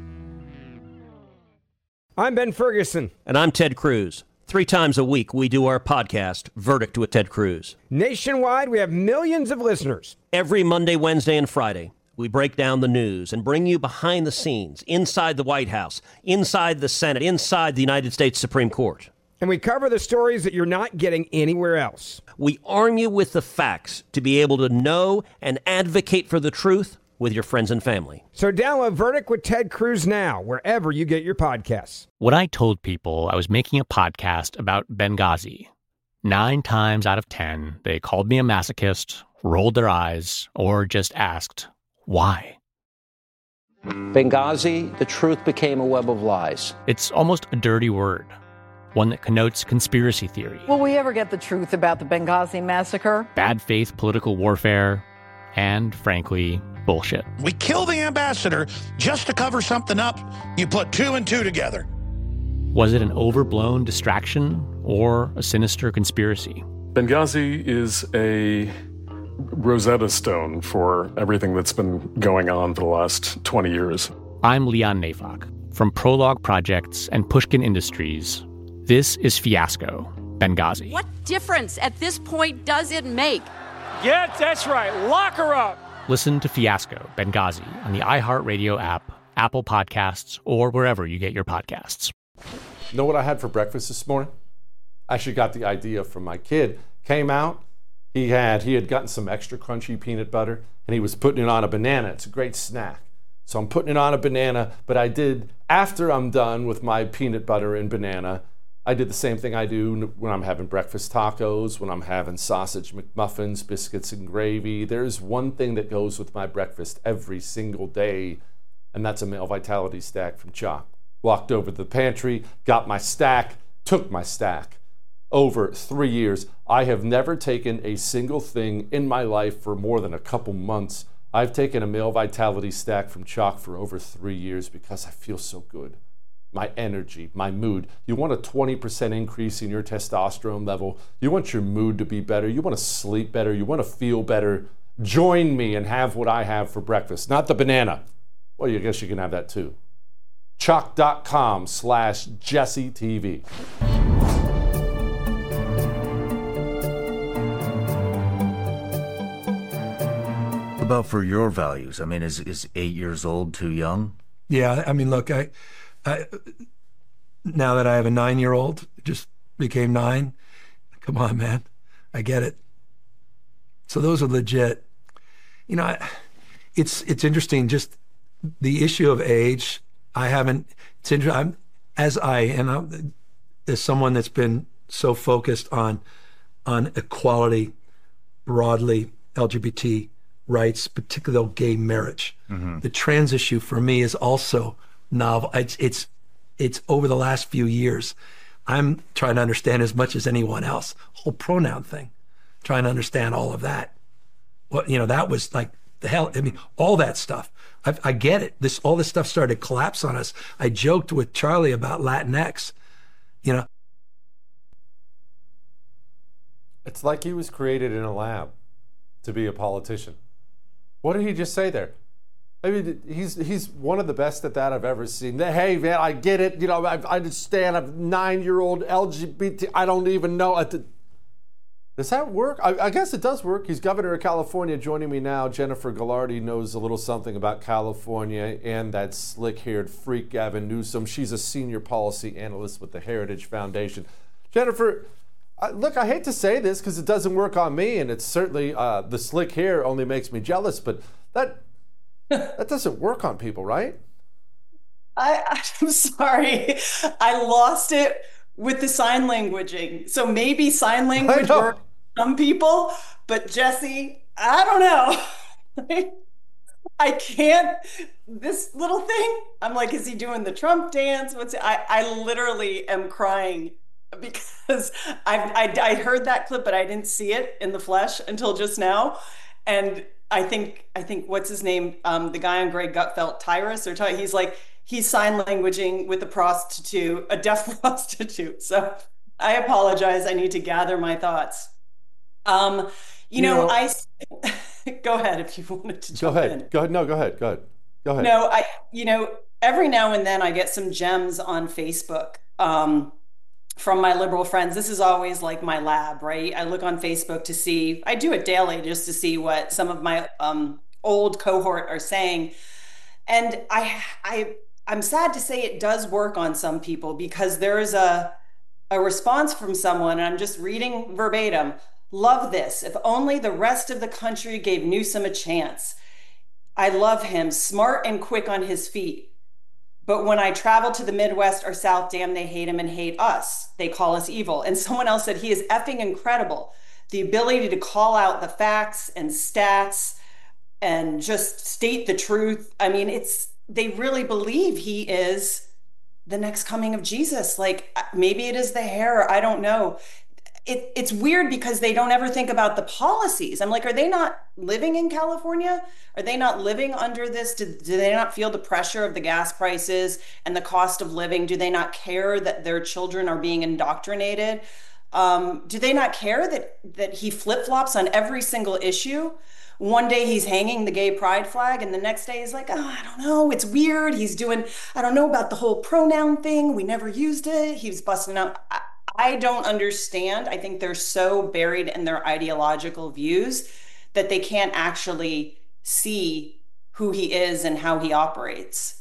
I'm Ben Ferguson. And I'm Ted Cruz. Three times a week, we do our podcast, Verdict with Ted Cruz. Nationwide, we have millions of listeners. Every Monday, Wednesday, and Friday, we break down the news and bring you behind the scenes, inside the White House, inside the Senate, inside the United States Supreme Court. And we cover the stories that you're not getting anywhere else. We arm you with the facts to be able to know and advocate for the truth with your friends and family. So download Verdict with Ted Cruz now, wherever you get your podcasts. When I told people I was making a podcast about Benghazi, nine times out of ten, they called me a masochist, rolled their eyes, or just asked, why? Benghazi, the truth became a web of lies. It's almost a dirty word, one that connotes conspiracy theory. Will we ever get the truth about the Benghazi massacre? Bad faith political warfare, and, frankly, bullshit. We kill the ambassador just to cover something up. You put two and two together. Was it an overblown distraction or a sinister conspiracy? Benghazi is a Rosetta Stone for everything that's been going on for the last twenty years. I'm Leon Neyfakh. From Prologue Projects and Pushkin Industries, this is Fiasco, Benghazi. What difference at this point does it make? Yeah, that's right. Lock her up. Listen to Fiasco, Benghazi on the iHeartRadio app, Apple Podcasts, or wherever you get your podcasts. Know what I had for breakfast this morning? I actually got the idea from my kid. Came out, he had he had gotten some extra crunchy peanut butter, and he was putting it on a banana. It's a great snack. So I'm putting it on a banana, but I did, after I'm done with my peanut butter and banana, I did the same thing I do when I'm having breakfast tacos, when I'm having sausage McMuffins, biscuits and gravy. There's one thing that goes with my breakfast every single day, and that's a male vitality stack from Choq. Walked over to the pantry, got my stack, took my stack. Over three years, I have never taken a single thing in my life for more than a couple months. I've taken a male vitality stack from Choq for over three years because I feel so good. My energy, my mood. You want a twenty percent increase in your testosterone level. You want your mood to be better. You want to sleep better. You want to feel better. Join me and have what I have for breakfast. Not the banana. Well, I guess you can have that too. Choq.com slash JesseTV. What about for your values? I mean, is, is eight years old too young? Yeah, I mean, look, I, I now that I have a nine-year-old, just became nine. Come on, man, I get it. So those are legit. You know, I, it's it's interesting. Just the issue of age. I haven't. It's interesting. I'm as I and I'm, as someone that's been so focused on on equality broadly, L G B T rights, particularly gay marriage. Mm-hmm. The trans issue for me is also novel. It's, it's, it's over the last few years, I'm trying to understand as much as anyone else, whole pronoun thing, trying to understand all of that. Well, you know, that was like the hell, I mean, all that stuff. I, I get it. This, all this stuff started to collapse on us. I joked with Charlie about Latinx, you know. It's like he was created in a lab to be a politician. What did he just say there? I mean, he's he's one of the best at that I've ever seen. Hey, man, I get it. You know, I, I understand. I'm a nine-year-old L G B T. I don't even know. Does that work? I, I guess it does work. He's governor of California. Joining me now, Jennifer Ghilardi knows a little something about California and that slick-haired freak Gavin Newsom. She's a senior policy analyst with the Heritage Foundation. Jennifer, I, look, I hate to say this because it doesn't work on me, and it's certainly uh, the slick hair only makes me jealous, but that that doesn't work on people, right? I, I'm sorry. I lost it with the sign languaging. So maybe sign language works for some people, but Jesse, I don't know. I can't, this little thing, I'm like, is he doing the Trump dance? What's it? I, I literally am crying because I've, I, I heard that clip, but I didn't see it in the flesh until just now. And I think, I think what's his name? Um, the guy on Greg Gutfeld, Tyrus, or Ty, he's like, he's sign languaging with a prostitute, a deaf prostitute. So I apologize. I need to gather my thoughts. Um, you, you know, know, I, go ahead if you wanted to jump Go ahead. in. Go ahead. No, go ahead. Go ahead. Go ahead. No, I, you know, every now and then I get some gems on Facebook um, from my liberal friends. This is always like my lab, right? I look on Facebook to see, I do it daily just to see what some of my um, old cohort are saying. And I, I, I'm sad to say it does work on some people because there is a, a response from someone, and I'm just reading verbatim. Love this. If only the rest of the country gave Newsom a chance. I love him, smart and quick on his feet. But when I travel to the Midwest or South, damn, they hate him and hate us. They call us evil. And someone else said he is effing incredible. The ability to call out the facts and stats and just state the truth. I mean, it's, they really believe he is the next coming of Jesus. Like maybe it is the hair. I don't know. It, it's weird because they don't ever think about the policies. I'm like, are they not living in California? Are they not living under this? Do, do they not feel the pressure of the gas prices and the cost of living? Do they not care that their children are being indoctrinated? Um, do they not care that, that he flip-flops on every single issue? One day he's hanging the gay pride flag and the next day he's like, oh, I don't know, it's weird. He's doing, I don't know about the whole pronoun thing. We never used it. He was busting out. I, I don't understand. I think they're so buried in their ideological views that they can't actually see who he is and how he operates.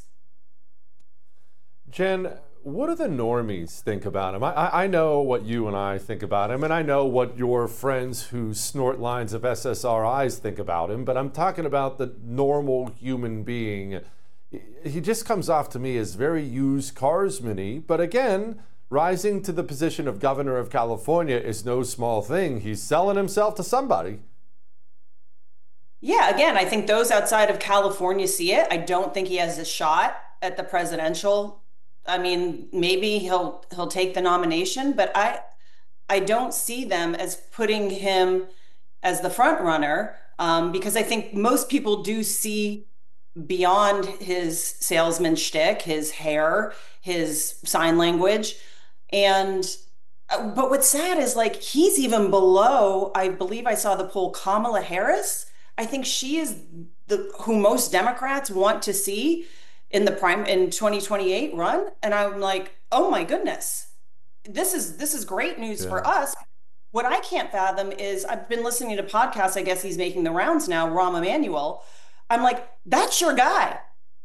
Jen, what do the normies think about him? I, I know what you and I think about him, and I know what your friends who snort lines of S S R Is think about him, but I'm talking about the normal human being. He just comes off to me as very used carsman-y, but again, rising to the position of governor of California is no small thing. He's selling himself to somebody. Yeah, again, I think those outside of California see it. I don't think he has a shot at the presidential. I mean, maybe he'll he'll take the nomination, but I I don't see them as putting him as the front runner um, because I think most people do see beyond his salesman shtick, his hair, his sign language. And, but what's sad is like, he's even below, I believe I saw the poll, Kamala Harris. I think she is the, who most Democrats want to see in the prime, in twenty twenty-eight run. And I'm like, oh my goodness, this is, this is great news yeah. for us. What I can't fathom is I've been listening to podcasts. I guess he's making the rounds now, Rahm Emanuel. I'm like, that's your guy.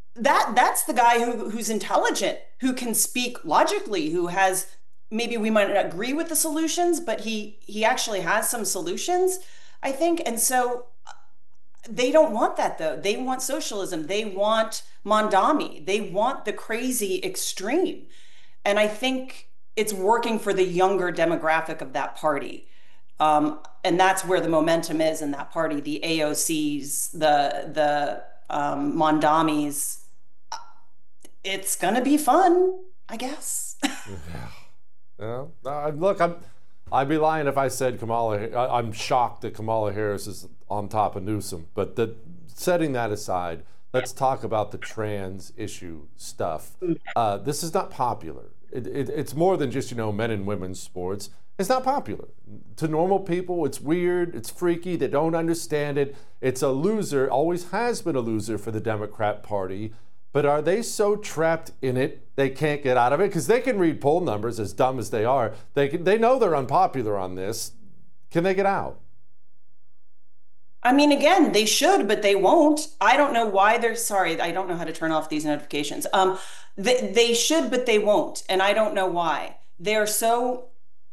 that that's the guy who who's intelligent, who can speak logically, who has, maybe we might not agree with the solutions, but he he actually has some solutions, I think. And so they don't want that, though. They want socialism. They want Mondami. They want the crazy extreme. And I think it's working for the younger demographic of that party. Um, and that's where the momentum is in that party, the A O Cs, the, the um, Mondamis. It's going to be fun, I guess. Yeah. Yeah. Look, I'm, I'd be lying if I said Kamala. I'm shocked that Kamala Harris is on top of Newsom. But the, setting that aside, let's talk about the trans issue stuff. Uh, this is not popular. It, it, it's more than just, you know, men and women's sports. It's not popular. To normal people, it's weird, it's freaky, they don't understand it. It's a loser, always has been a loser for the Democrat Party. But are they so trapped in it they can't get out of it? Because they can read poll numbers, as dumb as they are. They can, they know they're unpopular on this. Can they get out? I mean, again, they should, but they won't. I don't know why they're, sorry, I don't know how to turn off these notifications. Um, they, they should, but they won't. And I don't know why. They're so,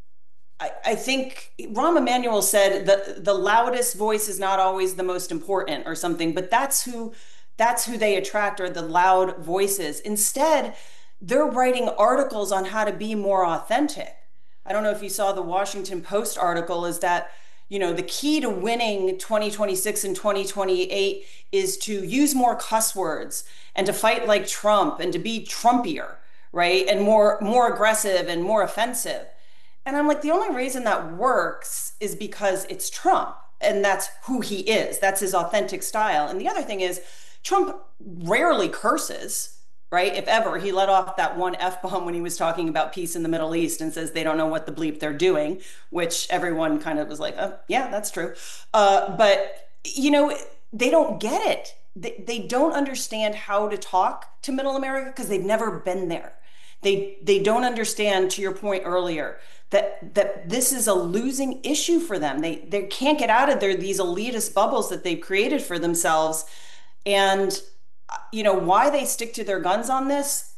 I, I think Rahm Emanuel said that the loudest voice is not always the most important or something, but that's who, that's who they attract, are the loud voices. Instead, they're writing articles on how to be more authentic. I don't know if you saw the Washington Post article, is that, you know, the key to winning twenty twenty-six and twenty twenty-eight is to use more cuss words and to fight like Trump and to be Trumpier, right? And more, more aggressive and more offensive. And I'm like, the only reason that works is because it's Trump and that's who he is. That's his authentic style. And the other thing is, Trump rarely curses, right? If ever. He let off that one F-bomb when he was talking about peace in the Middle East and says they don't know what the bleep they're doing, which everyone kind of was like, oh, yeah, that's true. Uh, but, you know, they don't get it. They, they don't understand how to talk to Middle America because they've never been there. They they don't understand, to your point earlier, that that this is a losing issue for them. They they can't get out of their these elitist bubbles that they've created for themselves. And, you know, why they stick to their guns on this,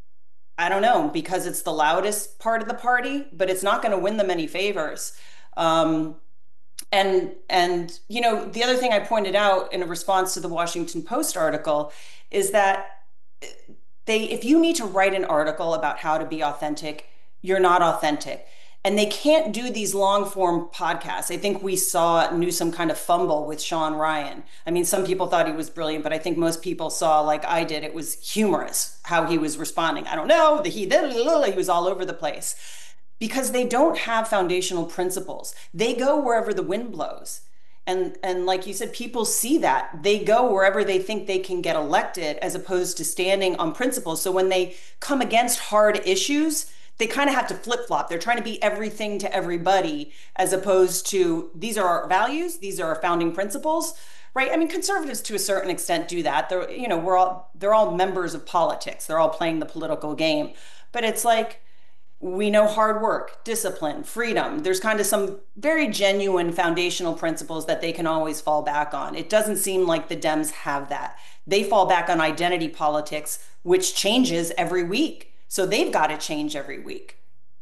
I don't know, because it's the loudest part of the party, but it's not going to win them any favors. Um, and, and, you know, the other thing I pointed out in a response to the Washington Post article is that they, if you need to write an article about how to be authentic, you're not authentic. And they can't do these long form podcasts. I think we saw Newsom kind of fumble with Sean Ryan. I mean, some people thought he was brilliant, but I think most people saw, like I did, it was humorous how he was responding. I don't know, the he, he was all over the place because they don't have foundational principles. They go wherever the wind blows. And, and like you said, people see that. They go wherever they think they can get elected as opposed to standing on principles. So when they come against hard issues, they kind of have to flip-flop. They're trying to be everything to everybody as opposed to these are our values, these are our founding principles, right? I mean, conservatives to a certain extent do that. They're, you know, we're all, they're all members of politics. They're all playing the political game. But it's like, we know hard work, discipline, freedom. There's kind of some very genuine foundational principles that they can always fall back on. It doesn't seem like the Dems have that. They fall back on identity politics, which changes every week. So they've got to change every week.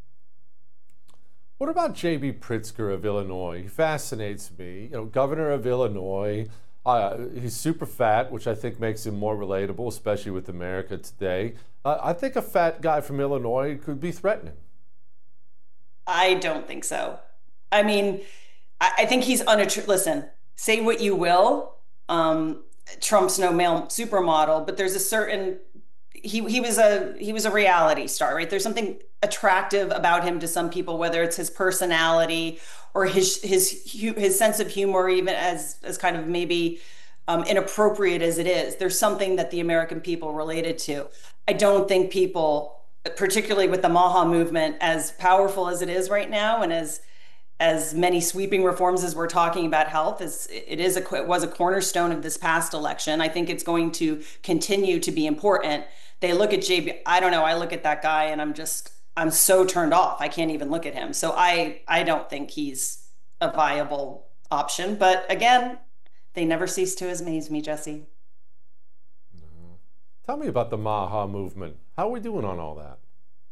What about J B Pritzker of Illinois? He fascinates me. You know, governor of Illinois. Uh, he's super fat, which I think makes him more relatable, especially with America today. Uh, I think a fat guy from Illinois could be threatening. I don't think so. I mean, I, I think he's unattr- Listen, say what you will. Um, Trump's no male supermodel, but there's a certain he he was a he was a reality star, right? There's something attractive about him to some people, whether it's his personality or his his his sense of humor, even as as kind of maybe um, inappropriate as it is. There's something that the American people related to. I don't think people, particularly with the Maha movement, as powerful as it is right now, and as as many sweeping reforms as we're talking about health, as it is a it was a cornerstone of this past election. I think it's going to continue to be important. They look at J B, I don't know, I look at that guy and I'm just, I'm so turned off. I can't even look at him. So I, I don't think he's a viable option. But again, they never cease to amaze me, Jesse. Tell me about the MAHA movement. How are we doing on all that?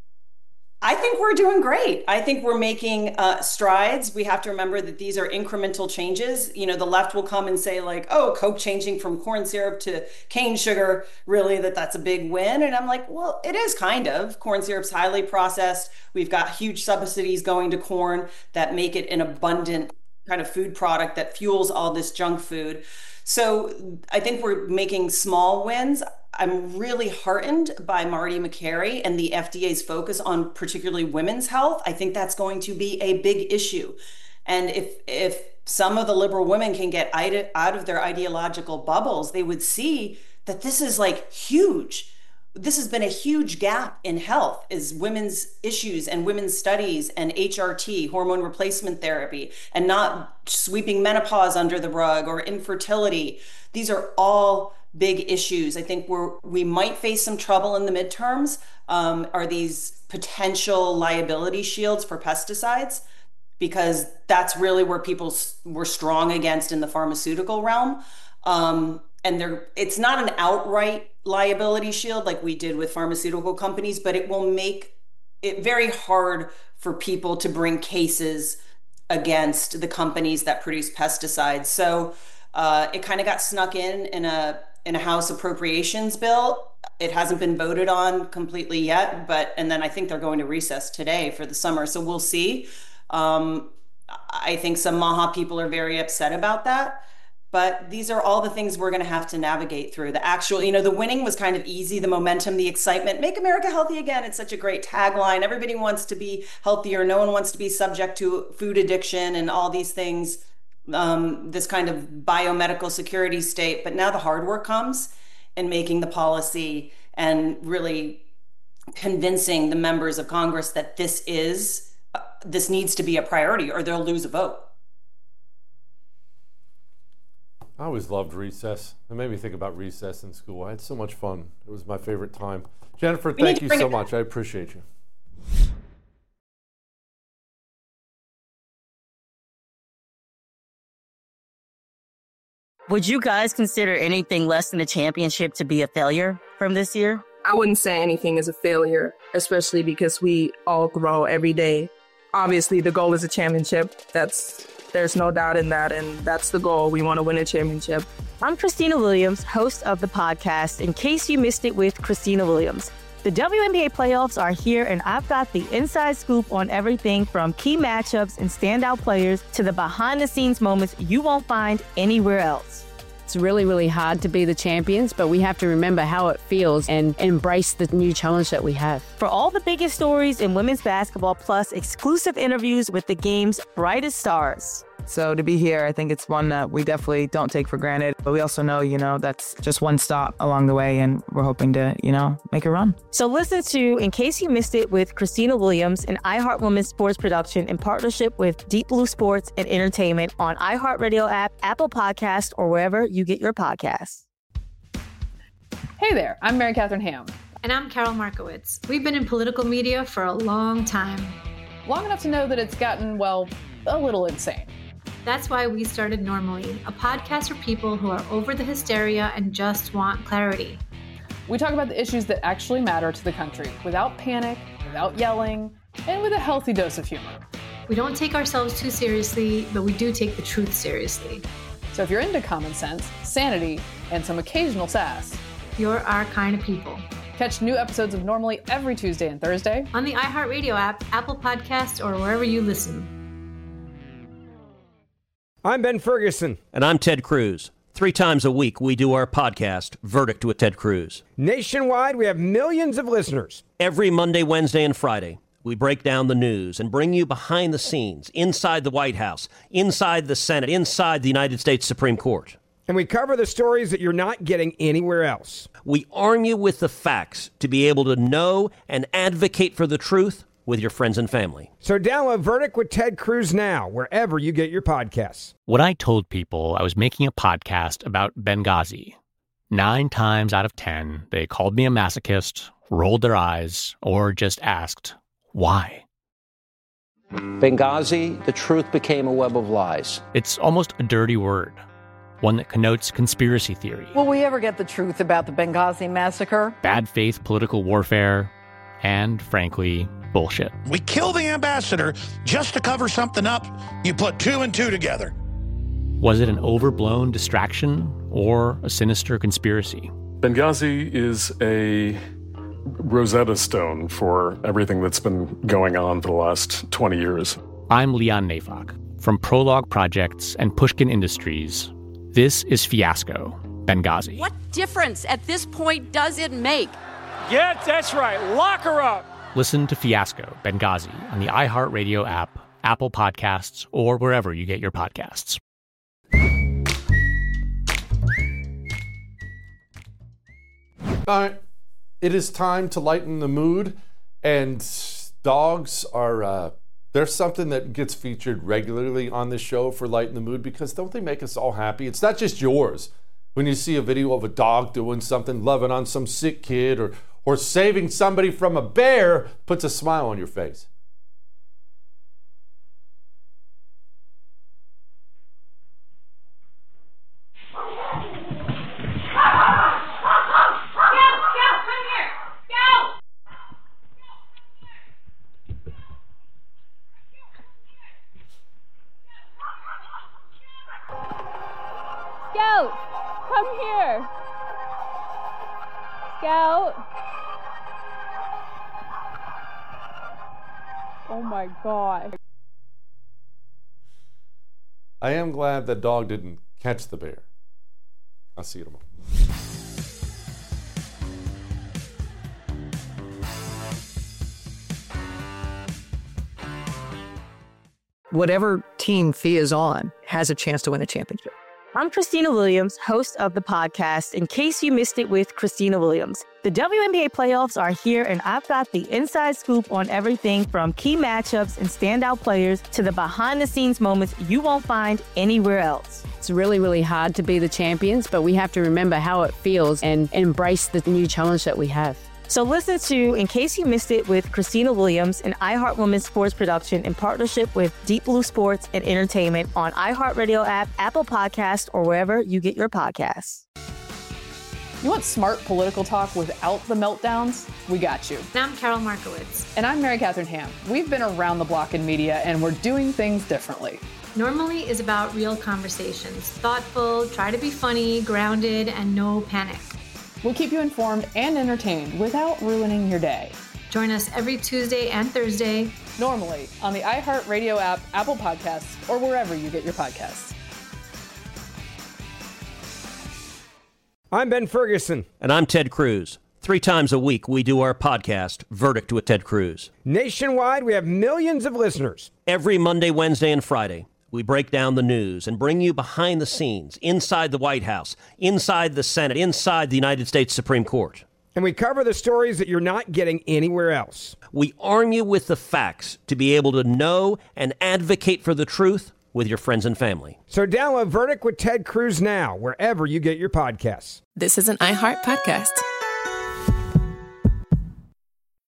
I think we're doing great. I think we're making uh, strides. We have to remember that these are incremental changes. You know, the left will come and say like, oh, Coke changing from corn syrup to cane sugar, really, that that's a big win. And I'm like, well, it is kind of. Corn syrup's highly processed. We've got huge subsidies going to corn that make it an abundant kind of food product that fuels all this junk food. So I think we're making small wins. I'm really heartened by Marty Makary and the F D A's focus on particularly women's health. I think that's going to be a big issue. And if if some of the liberal women can get out of their ideological bubbles, they would see that this is like huge. This has been a huge gap in health, is women's issues and women's studies and H R T, hormone replacement therapy, and not sweeping menopause under the rug or infertility. These are all big issues. I think we're, we might face some trouble in the midterms. Um, are these potential liability shields for pesticides? Because that's really where people were strong against in the pharmaceutical realm. Um, and there, it's not an outright liability shield like we did with pharmaceutical companies, but it will make it very hard for people to bring cases against the companies that produce pesticides. So uh, it kind of got snuck in in a in a House appropriations bill. It hasn't been voted on completely yet, but and then I think they're going to recess today for the summer. So we'll see. Um, I think some MAHA people are very upset about that. But these are all the things we're going to have to navigate through. The actual, you know, the winning was kind of easy, the momentum, the excitement. Make America healthy again. It's such a great tagline. Everybody wants to be healthier. No one wants to be subject to food addiction and all these things, um, this kind of biomedical security state. But now the hard work comes in making the policy and really convincing the members of Congress that this is, uh, this needs to be a priority or they'll lose a vote. I always loved recess. It made me think about recess in school. I had so much fun. It was my favorite time. Jennifer, thank you so much. I appreciate you. Would you guys consider anything less than a championship to be a failure from this year? I wouldn't say anything is a failure, especially because we all grow every day. Obviously, the goal is a championship. That's There's no doubt in that, and that's the goal. We want to win a championship. I'm Christina Williams, host of the podcast, In Case You Missed It with Christina Williams. The W N B A playoffs are here, and I've got the inside scoop on everything from key matchups and standout players to the behind-the-scenes moments you won't find anywhere else. It's really, really hard to be the champions, but we have to remember how it feels and embrace the new challenge that we have. For all the biggest stories in women's basketball, plus exclusive interviews with the game's brightest stars. So to be here, I think it's one that we definitely don't take for granted. But we also know, you know, that's just one stop along the way, and we're hoping to, you know, make a run. So listen to In Case You Missed It with Christina Williams, an iHeart Women's sports production in partnership with Deep Blue Sports and Entertainment on iHeartRadio app, Apple Podcast, or wherever you get your podcasts. Hey there, I'm Mary Catherine Ham. And I'm Carol Markowitz. We've been in political media for a long time. Long enough to know that it's gotten, well, a little insane. That's why we started Normally, a podcast for people who are over the hysteria and just want clarity. We talk about the issues that actually matter to the country without panic, without yelling, and with a healthy dose of humor. We don't take ourselves too seriously, but we do take the truth seriously. So if you're into common sense, sanity, and some occasional sass, you're our kind of people. Catch new episodes of Normally every Tuesday and Thursday on the iHeartRadio app, Apple Podcasts, or wherever you listen. I'm Ben Ferguson. And I'm Ted Cruz. Three times a week, we do our podcast, Verdict with Ted Cruz. Nationwide, we have millions of listeners. Every Monday, Wednesday, and Friday, we break down the news and bring you behind the scenes, inside the White House, inside the Senate, inside the United States Supreme Court. And we cover the stories that you're not getting anywhere else. We arm you with the facts to be able to know and advocate for the truth with your friends and family. So download Verdict with Ted Cruz now, wherever you get your podcasts. When I told people I was making a podcast about Benghazi, nine times out of ten, they called me a masochist, rolled their eyes, or just asked, why? Benghazi, the truth became a web of lies. It's almost a dirty word. one that connotes conspiracy theory, Will we ever get the truth about the Benghazi massacre? bad faith political warfare, and, frankly, bullshit. We kill the ambassador just to cover something up. You put two and two together. Was it an overblown distraction or a sinister conspiracy? Benghazi is a Rosetta Stone for everything that's been going on for the last twenty years. I'm Leon Neyfakh. From Prologue Projects and Pushkin Industries, this is Fiasco, Benghazi. What difference at this point does it make? Yeah, that's right. Lock her up. Listen to Fiasco, Benghazi on the iHeartRadio app, Apple Podcasts, or wherever you get your podcasts. All right, it is time to lighten the mood, and dogs are, uh, there's something that gets featured regularly on this show for Lighten the Mood, because don't they make us all happy? It's not just yours. When you see a video of a dog doing something, loving on some sick kid, or, or saving somebody from a bear, puts a smile on your face. Scout, come here. Scout. Oh my God. I am glad that dog didn't catch the bear. I'll see you tomorrow. Whatever team Fee is on has a chance to win a championship. I'm Christina Williams, host of the podcast, In Case You Missed It with Christina Williams. The W N B A playoffs are here, and I've got the inside scoop on everything from key matchups and standout players to the behind-the-scenes moments you won't find anywhere else. It's really, really hard to be the champions, but we have to remember how it feels and embrace the new challenge that we have. So listen to In Case You Missed It with Christina Williams, an iHeart Women's sports production in partnership with Deep Blue Sports and Entertainment on iHeartRadio app, Apple Podcasts, or wherever you get your podcasts. You want smart political talk without the meltdowns? We got you. And I'm Carol Markowitz. And I'm Mary Catherine Ham. We've been around the block in media, and we're doing things differently. Normally is about real conversations. Thoughtful, try to be funny, grounded, and no panic. We'll keep you informed and entertained without ruining your day. Join us every Tuesday and Thursday. Normally on the iHeartRadio app, Apple Podcasts, or wherever you get your podcasts. I'm Ben Ferguson. And I'm Ted Cruz. Three times a week, we do our podcast, Verdict with Ted Cruz. Nationwide, we have millions of listeners. Every Monday, Wednesday, and Friday, we break down the news and bring you behind the scenes, inside the White House, inside the Senate, inside the United States Supreme Court. And we cover the stories that you're not getting anywhere else. We arm you with the facts to be able to know and advocate for the truth with your friends and family. So download Verdict with Ted Cruz now, wherever you get your podcasts. This is an iHeart podcast.